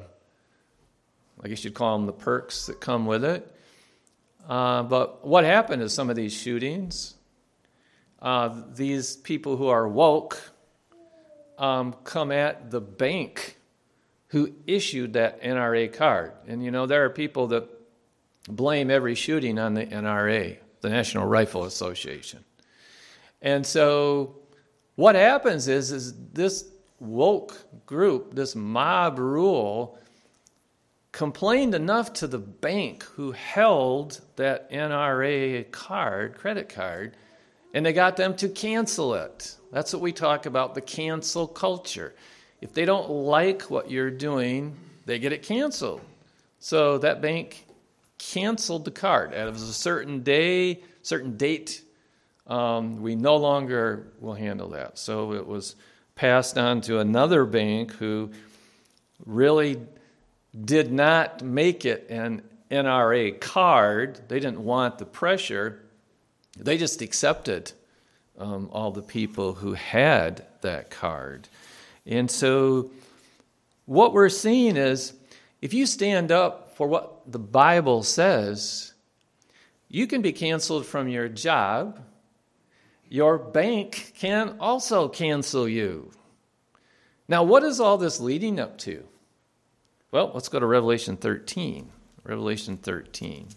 I guess you'd call them the perks that come with it. Uh, but what happened is some of these shootings, uh, these people who are woke um, come at the bank who issued that N R A card. And, you know, there are people that blame every shooting on the N R A, the National Rifle Association. And so what happens is, is this woke group, this mob rule, complained enough to the bank who held that N R A card, credit card, and they got them to cancel it. That's what we talk about, the cancel culture. If they don't like what you're doing, they get it canceled. So that bank canceled the card. It was a certain day, certain date. Um, we no longer will handle that. So it was passed on to another bank who really did not make it an N R A card. They didn't want the pressure. They just accepted um, all the people who had that card. And so what we're seeing is, if you stand up for what the Bible says, you can be canceled from your job. Your bank can also cancel you. Now, what is all this leading up to? Well, let's go to Revelation thirteen. Revelation thirteen.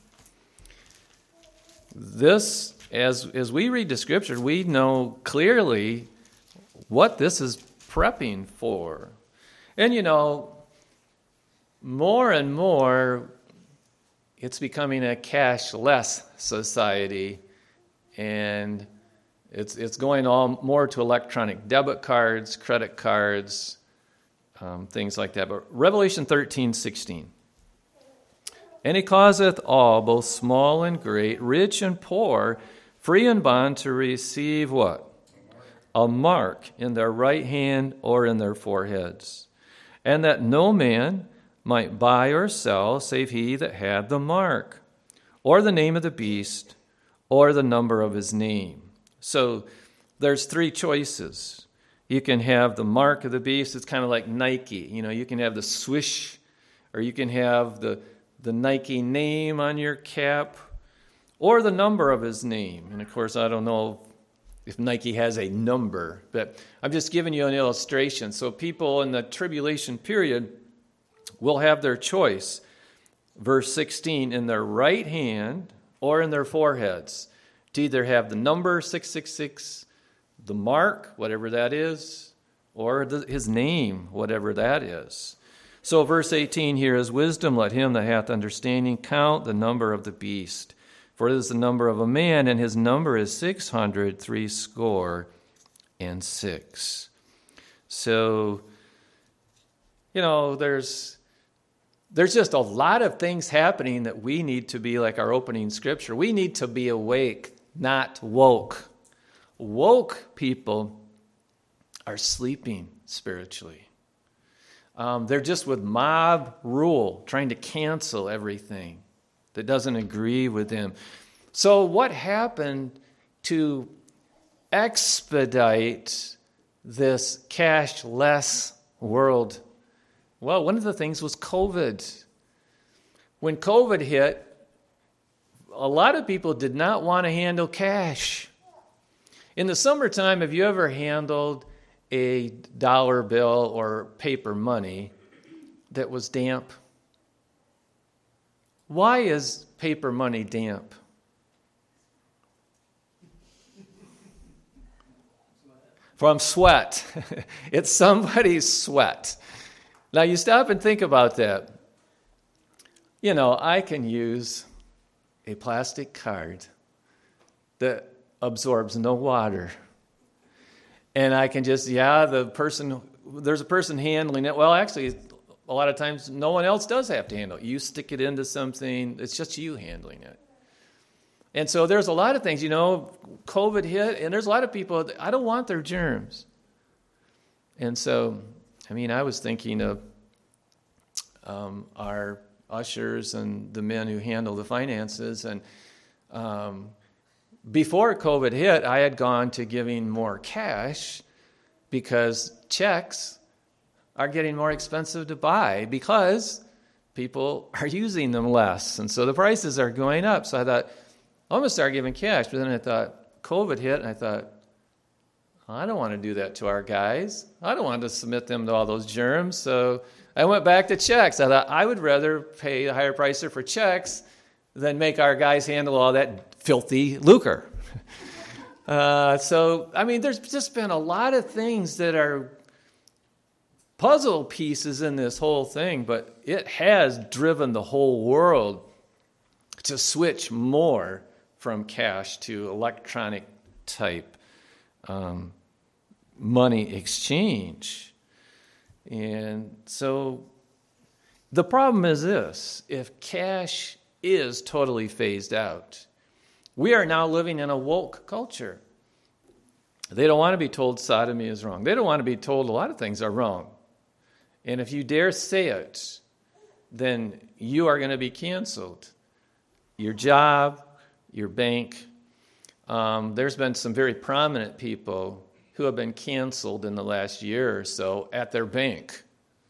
This, as, as we read the Scripture, we know clearly what this is prepping for. And, you know, more and more, it's becoming a cashless society, and it's it's going all more to electronic debit cards, credit cards, um, things like that. But Revelation thirteen sixteen. And he causeth all, both small and great, rich and poor, free and bond, to receive what? A mark in their right hand or in their foreheads. And that no man might buy or sell, save he that had the mark, or the name of the beast, or the number of his name. So there's three choices. You can have the mark of the beast. It's kind of like Nike. You know, you can have the swoosh, or you can have the, the Nike name on your cap, or the number of his name. And, of course, I don't know if Nike has a number, but I'm just giving you an illustration. So people in the tribulation period will have their choice, verse sixteen, in their right hand or in their foreheads, to either have the number six six six, the mark, whatever that is, or the, his name, whatever that is. So verse eighteen here is, wisdom, let him that hath understanding count the number of the beast. For it is the number of a man, and his number is six hundred threescore and six. So, you know, there's there's just a lot of things happening that we need to be like our opening scripture. We need to be awake, not woke. Woke people are sleeping spiritually. Um, they're just with mob rule, trying to cancel everything that doesn't agree with him. So what happened to expedite this cashless world? Well, one of the things was COVID. When COVID hit, a lot of people did not want to handle cash. In the summertime, have you ever handled a dollar bill or paper money that was damp? Why is paper money damp? From sweat. It's somebody's sweat. Now you stop and think about that. You know, I can use a plastic card that absorbs no water. And I can just, yeah, the person, there's a person handling it. Well, actually, a lot of times no one else does have to handle it. You stick it into something, it's just you handling it. And so there's a lot of things, you know, COVID hit, and there's a lot of people, I don't want their germs. And so, I mean, I was thinking of um, our ushers and the men who handle the finances. And um, before COVID hit, I had gone to giving more cash because checks are getting more expensive to buy because people are using them less. And so the prices are going up. So I thought, I'm going to start giving cash. But then I thought, COVID hit, and I thought, I don't want to do that to our guys. I don't want to submit them to all those germs. So I went back to checks. I thought I would rather pay a higher price for checks than make our guys handle all that filthy lucre. uh, so, I mean, there's just been a lot of things that are puzzle pieces in this whole thing, but it has driven the whole world to switch more from cash to electronic type um, money exchange. And so the problem is this: if cash is totally phased out, we are now living in a woke culture. They don't want to be told sodomy is wrong. They don't want to be told a lot of things are wrong. And if you dare say it, then you are going to be canceled. Your job, your bank. Um, there's been some very prominent people who have been canceled in the last year or so at their bank.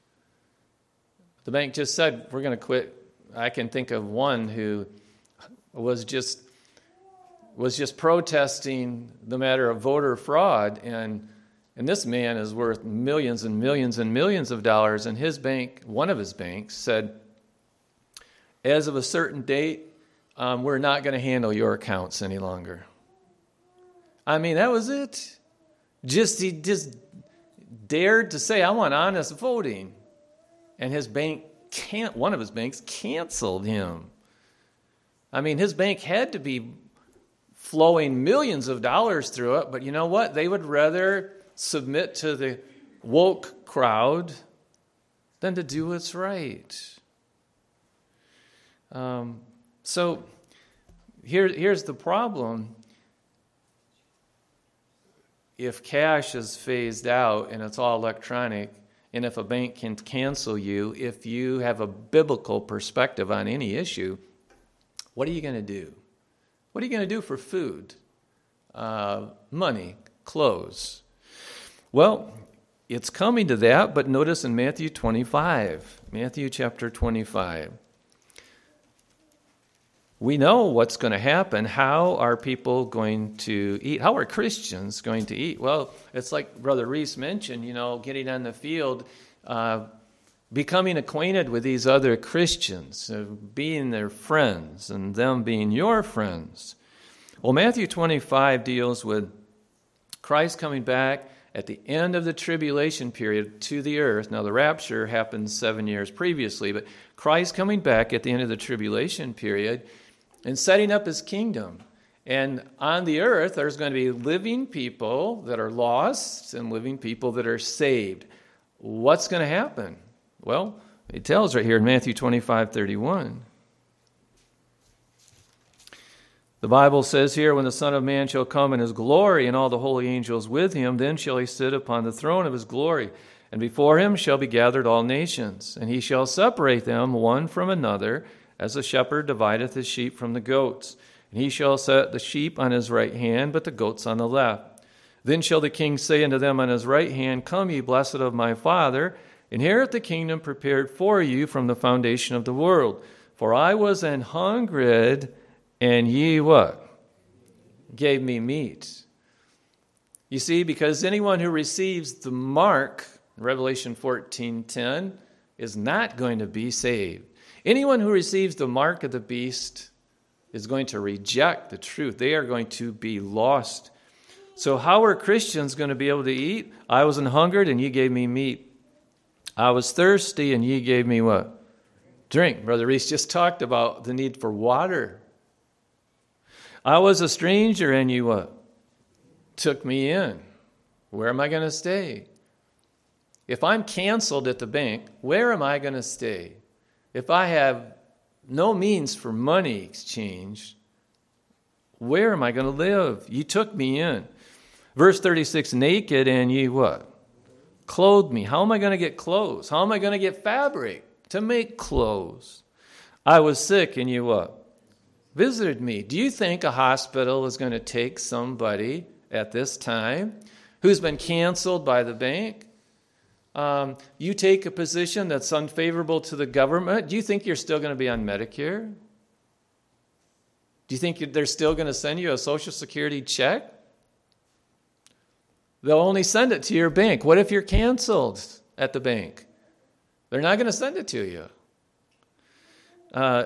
The bank just said, we're going to quit. I can think of one who was just was just protesting the matter of voter fraud, and and this man is worth millions and millions and millions of dollars, and his bank, one of his banks, said, as of a certain date, um, we're not going to handle your accounts any longer. I mean, that was it. Just he just dared to say, I want honest voting. And his bank can't, one of his banks canceled him. I mean, his bank had to be flowing millions of dollars through it, but you know what? They would rather submit to the woke crowd than to do what's right. Um, so here, here's the problem. If cash is phased out and it's all electronic, and if a bank can cancel you, if you have a biblical perspective on any issue, what are you going to do? What are you going to do for food, uh, money, clothes? Well, it's coming to that, but notice in Matthew twenty-five, Matthew chapter twenty-five, we know what's going to happen. How are people going to eat? How are Christians going to eat? Well, it's like Brother Reese mentioned, you know, getting on the field, uh, becoming acquainted with these other Christians, uh, being their friends and them being your friends. Well, Matthew twenty-five deals with Christ coming back at the end of the tribulation period to the earth. Now, the rapture happened seven years previously, but Christ coming back at the end of the tribulation period and setting up his kingdom. And on the earth, there's going to be living people that are lost and living people that are saved. What's going to happen? Well, it tells right here in Matthew twenty-five thirty-one. The Bible says here, when the Son of Man shall come in his glory and all the holy angels with him, then shall he sit upon the throne of his glory. And before him shall be gathered all nations. And he shall separate them one from another, as a shepherd divideth his sheep from the goats. And he shall set the sheep on his right hand, but the goats on the left. Then shall the king say unto them on his right hand, Come, ye blessed of my Father, inherit the kingdom prepared for you from the foundation of the world. For I was an hungered, and ye what? Gave me meat. You see, because anyone who receives the mark, Revelation fourteen ten, is not going to be saved. Anyone who receives the mark of the beast is going to reject the truth. They are going to be lost. So how are Christians going to be able to eat? I was an hungered, and ye gave me meat. I was thirsty, and ye gave me what? Drink. Brother Reese just talked about the need for water. I was a stranger, and you what? Took me in. Where am I going to stay? If I'm canceled at the bank, where am I going to stay? If I have no means for money exchange, where am I going to live? You took me in. Verse thirty-six, naked, and ye what? Clothed me. How am I going to get clothes? How am I going to get fabric to make clothes? I was sick, and you what? Visited me. Do you think a hospital is going to take somebody at this time who's been canceled by the bank? Um, you take a position that's unfavorable to the government. Do you think you're still going to be on Medicare? Do you think they're still going to send you a Social Security check? They'll only send it to your bank. What if you're canceled at the bank? They're not going to send it to you. Uh,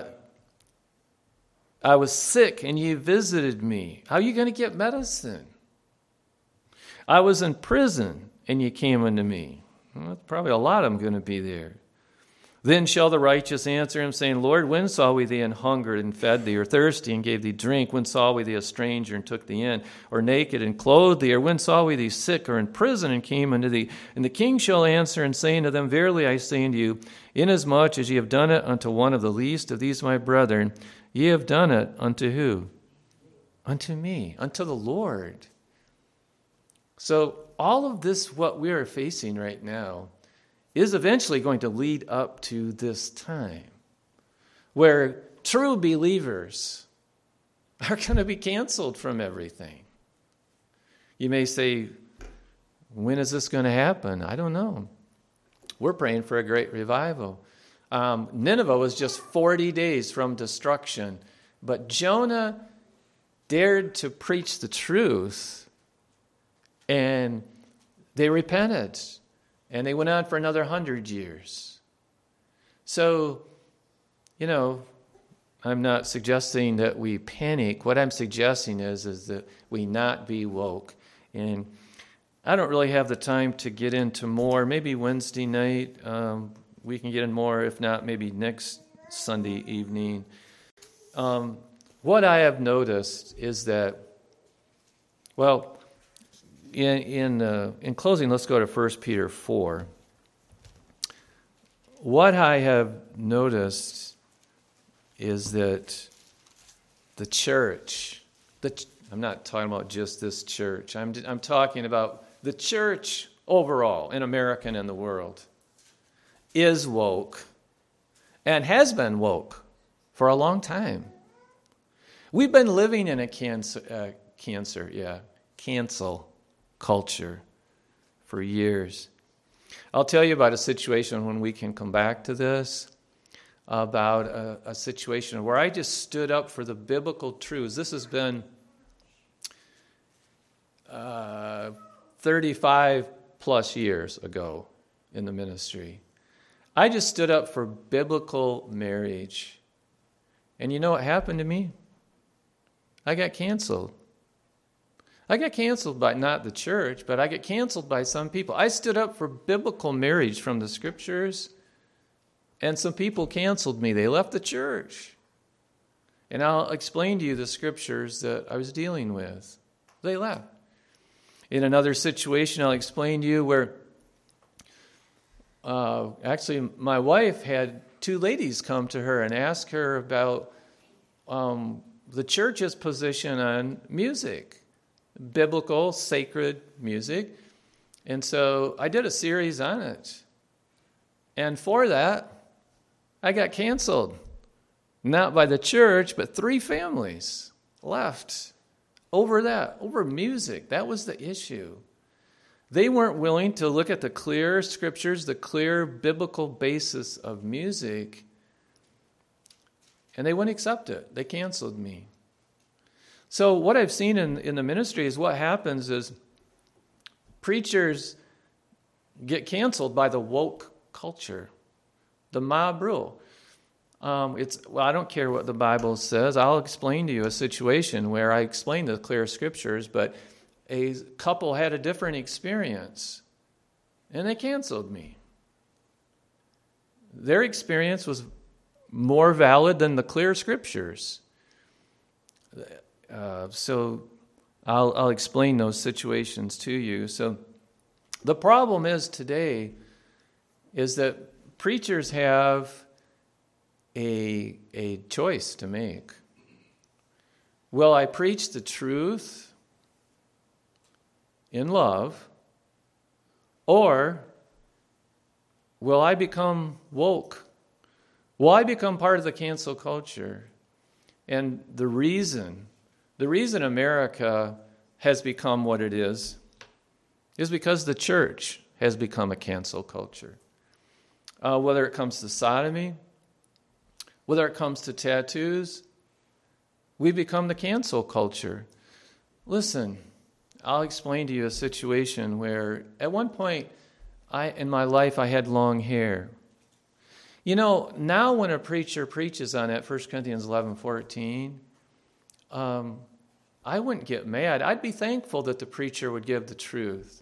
I was sick, and you visited me. How are you going to get medicine? I was in prison, and you came unto me. Well, probably a lot of them going to be there. Then shall the righteous answer him, saying, Lord, when saw we thee an hungered and fed thee, or thirsty and gave thee drink? When saw we thee a stranger and took thee in, or naked and clothed thee? Or when saw we thee sick or in prison and came unto thee? And the king shall answer and say unto them, Verily I say unto you, inasmuch as ye have done it unto one of the least of these my brethren, ye have done it unto who? Unto me, unto the Lord. So all of this, what we are facing right now, is eventually going to lead up to this time where true believers are going to be canceled from everything. You may say, when is this going to happen? I don't know. We're praying for a great revival. Um, Nineveh was just forty days from destruction, but Jonah dared to preach the truth, and they repented. And they went on for another hundred years. So, you know, I'm not suggesting that we panic. What I'm suggesting is, is that we not be woke. And I don't really have the time to get into more. Maybe Wednesday night um, we can get in more. If not, maybe next Sunday evening. Um, what I have noticed is that, well, In in uh, in closing, let's go to First Peter four. What I have noticed is that the church, the ch- I'm not talking about just this church. I'm I'm talking about the church overall in America and in the world, is woke and has been woke for a long time. We've been living in a cancer, uh, cancer, yeah, cancel culture for years. I'll tell you about a situation when we can come back to this, about a, a situation where I just stood up for the biblical truths. This has been uh, thirty-five plus years ago in the ministry. I just stood up for biblical marriage. And you know what happened to me? I got canceled. I got canceled by not the church, but I got canceled by some people. I stood up for biblical marriage from the scriptures, and some people canceled me. They left the church. And I'll explain to you the scriptures that I was dealing with. They left. In another situation, I'll explain to you where uh, actually my wife had two ladies come to her and ask her about um, the church's position on music. Biblical, sacred music. And so I did a series on it. And for that, I got canceled. Not by the church, but three families left over that, over music. That was the issue. They weren't willing to look at the clear scriptures, the clear biblical basis of music, and they wouldn't accept it. They canceled me. So what I've seen in, in the ministry is what happens is preachers get canceled by the woke culture, the mob rule. Um, it's well, I don't care what the Bible says. I'll explain to you a situation where I explain the clear scriptures, but a couple had a different experience, and they canceled me. Their experience was more valid than the clear scriptures. Uh, so I'll, I'll explain those situations to you. So the problem is today is that preachers have a, a choice to make. Will I preach the truth in love, or will I become woke? Will I become part of the cancel culture? And the reason The reason America has become what it is is because the church has become a cancel culture. Uh, whether it comes to sodomy, whether it comes to tattoos, we've become the cancel culture. Listen, I'll explain to you a situation where at one point I, in my life I had long hair. You know, now when a preacher preaches on that, First Corinthians eleven fourteen, Um, I wouldn't get mad. I'd be thankful that the preacher would give the truth.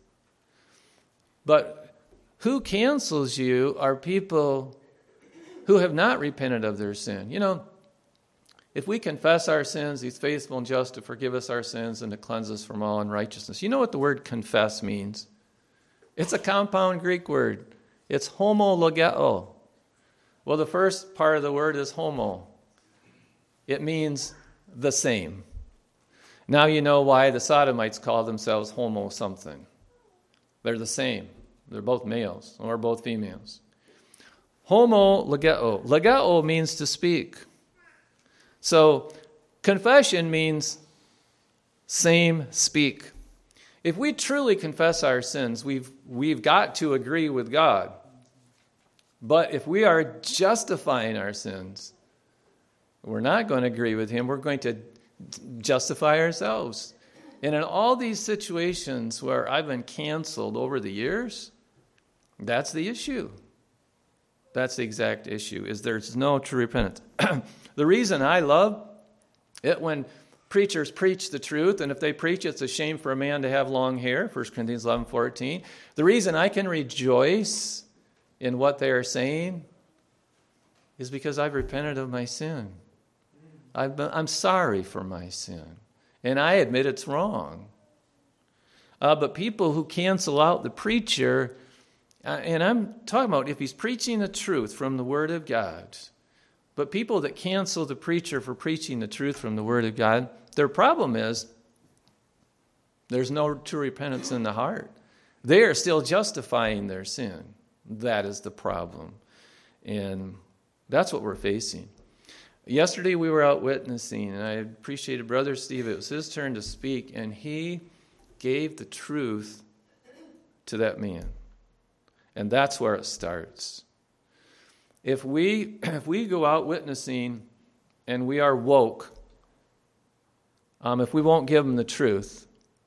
But who cancels you are people who have not repented of their sin. You know, if we confess our sins, He's faithful and just to forgive us our sins and to cleanse us from all unrighteousness. You know what the word confess means? It's a compound Greek word. It's homologeo. Well, the first part of the word is homo. It means the same. Now you know why the sodomites call themselves homo something. They're the same. They're both males or both females. Homo logeo. Logeo means to speak. So confession means same speak. If we truly confess our sins, we've we've got to agree with God. But if we are justifying our sins, we're not going to agree with Him. We're going to justify ourselves. And in all these situations where I've been canceled over the years, that's the issue. That's the exact issue, is there's no true repentance. The reason I love it when preachers preach the truth, and if they preach it's a shame for a man to have long hair, First Corinthians eleven fourteen. The reason I can rejoice in what they are saying is because I've repented of my sin. I've been, I'm sorry for my sin, and I admit it's wrong. Uh, but people who cancel out the preacher, uh, and I'm talking about if he's preaching the truth from the Word of God, but people that cancel the preacher for preaching the truth from the Word of God, their problem is there's no true repentance in the heart. They are still justifying their sin. That is the problem. And that's what we're facing. Yesterday we were out witnessing, and I appreciated Brother Steve. It was his turn to speak, and he gave the truth to that man. And that's where it starts. If we if we go out witnessing and we are woke, um, if we won't give them the truth,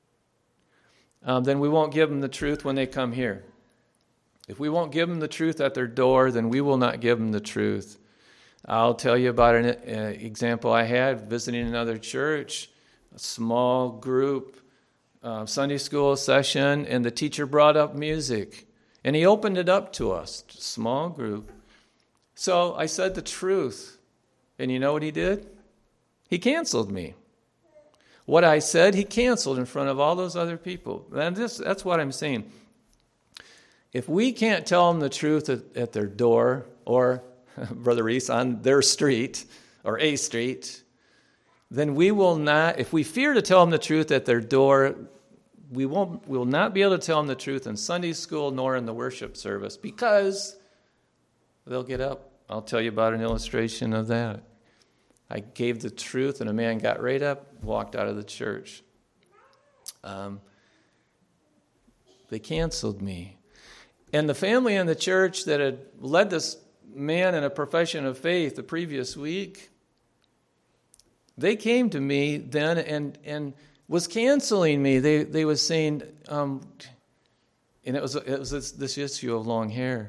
um, then we won't give them the truth when they come here. If we won't give them the truth at their door, then we will not give them the truth. I'll tell you about an uh, example I had visiting another church, a small group, uh, Sunday school session, and the teacher brought up music. And he opened it up to us, small group. So I said the truth. And you know what he did? He canceled me. What I said, he canceled in front of all those other people. And this, that's what I'm saying. If we can't tell them the truth at, at their door, or, Brother Reese, on their street, or a street, then we will not, if we fear to tell them the truth at their door, we won't, we will not be able to tell them the truth in Sunday school nor in the worship service, because they'll get up. I'll tell you about an illustration of that. I gave the truth, and a man got right up, walked out of the church. Um, they canceled me. And the family in the church that had led this man in a profession of faith the previous week, they came to me then and and was canceling me. They they was saying, um, and it was it was this, this issue of long hair,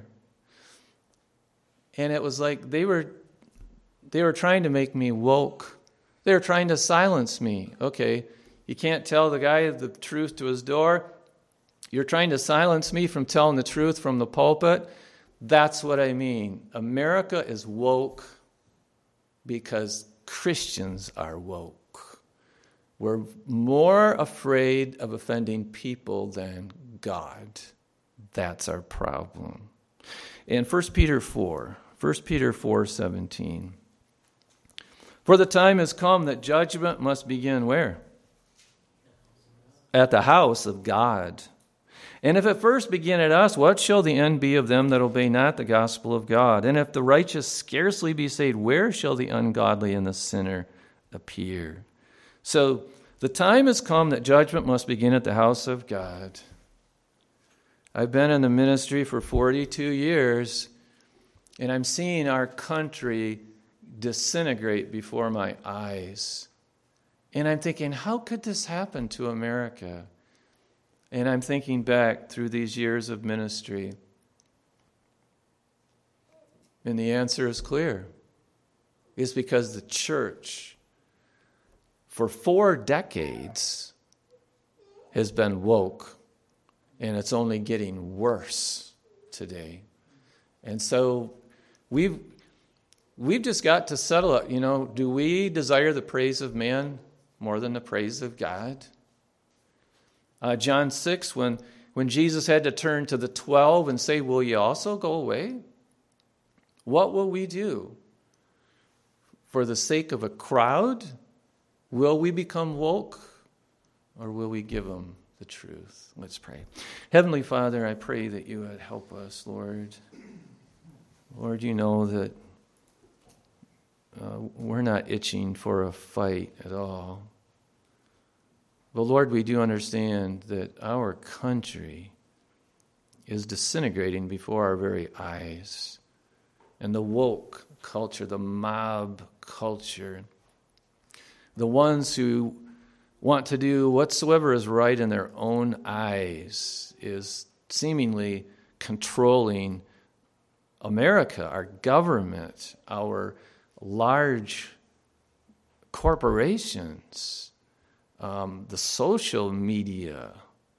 and it was like they were they were trying to make me woke. They were trying to silence me. Okay, you can't tell the guy the truth to his door. You're trying to silence me from telling the truth from the pulpit. That's what I mean. America is woke because Christians are woke. We're more afraid of offending people than God. That's our problem. In First Peter four, First Peter four seventeen. For the time has come that judgment must begin where? At the house of God. And if it first begin at us, what shall the end be of them that obey not the gospel of God? And if the righteous scarcely be saved, where shall the ungodly and the sinner appear? So the time has come that judgment must begin at the house of God. I've been in the ministry for forty-two years, and I'm seeing our country disintegrate before my eyes. And I'm thinking, how could this happen to America? And I'm thinking back through these years of ministry. And the answer is clear. It's because the church, for four decades, has been woke. And it's only getting worse today. And so we've, we've just got to settle it. You know, do we desire the praise of man more than the praise of God? Uh, John six, when, when Jesus had to turn to the twelve and say, will you also go away? What will we do? For the sake of a crowd, will we become woke, or will we give them the truth? Let's pray. Heavenly Father, I pray that you would help us, Lord. Lord, you know that uh, we're not itching for a fight at all. But Lord, we do understand that our country is disintegrating before our very eyes. And the woke culture, the mob culture, the ones who want to do whatsoever is right in their own eyes, is seemingly controlling America, our government, our large corporations. Um, the social media,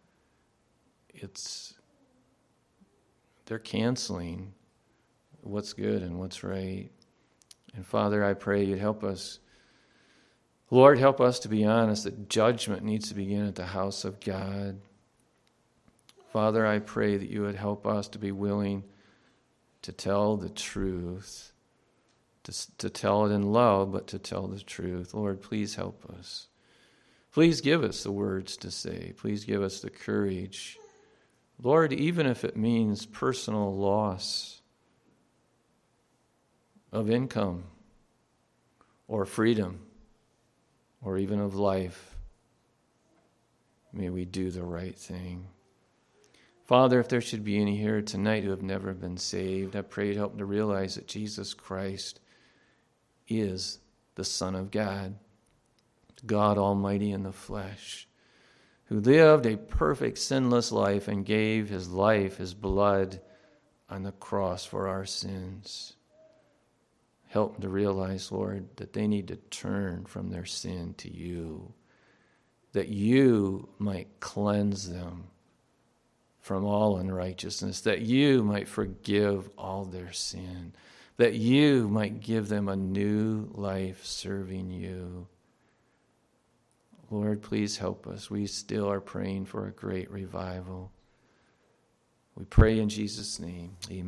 it's, they're canceling what's good and what's right. And Father, I pray you'd help us. Lord, help us to be honest that judgment needs to begin at the house of God. Father, I pray that you would help us to be willing to tell the truth, to, to tell it in love, but to tell the truth. Lord, please help us. Please give us the words to say. Please give us the courage. Lord, even if it means personal loss of income or freedom or even of life, may we do the right thing. Father, if there should be any here tonight who have never been saved, I pray you'd help them to realize that Jesus Christ is the Son of God. God Almighty in the flesh, who lived a perfect sinless life and gave his life, his blood on the cross for our sins. Help them to realize, Lord, that they need to turn from their sin to you that you might cleanse them from all unrighteousness, that you might forgive all their sin, that you might give them a new life serving you. Lord, please help us. We still are praying for a great revival. We pray in Jesus' name. Amen.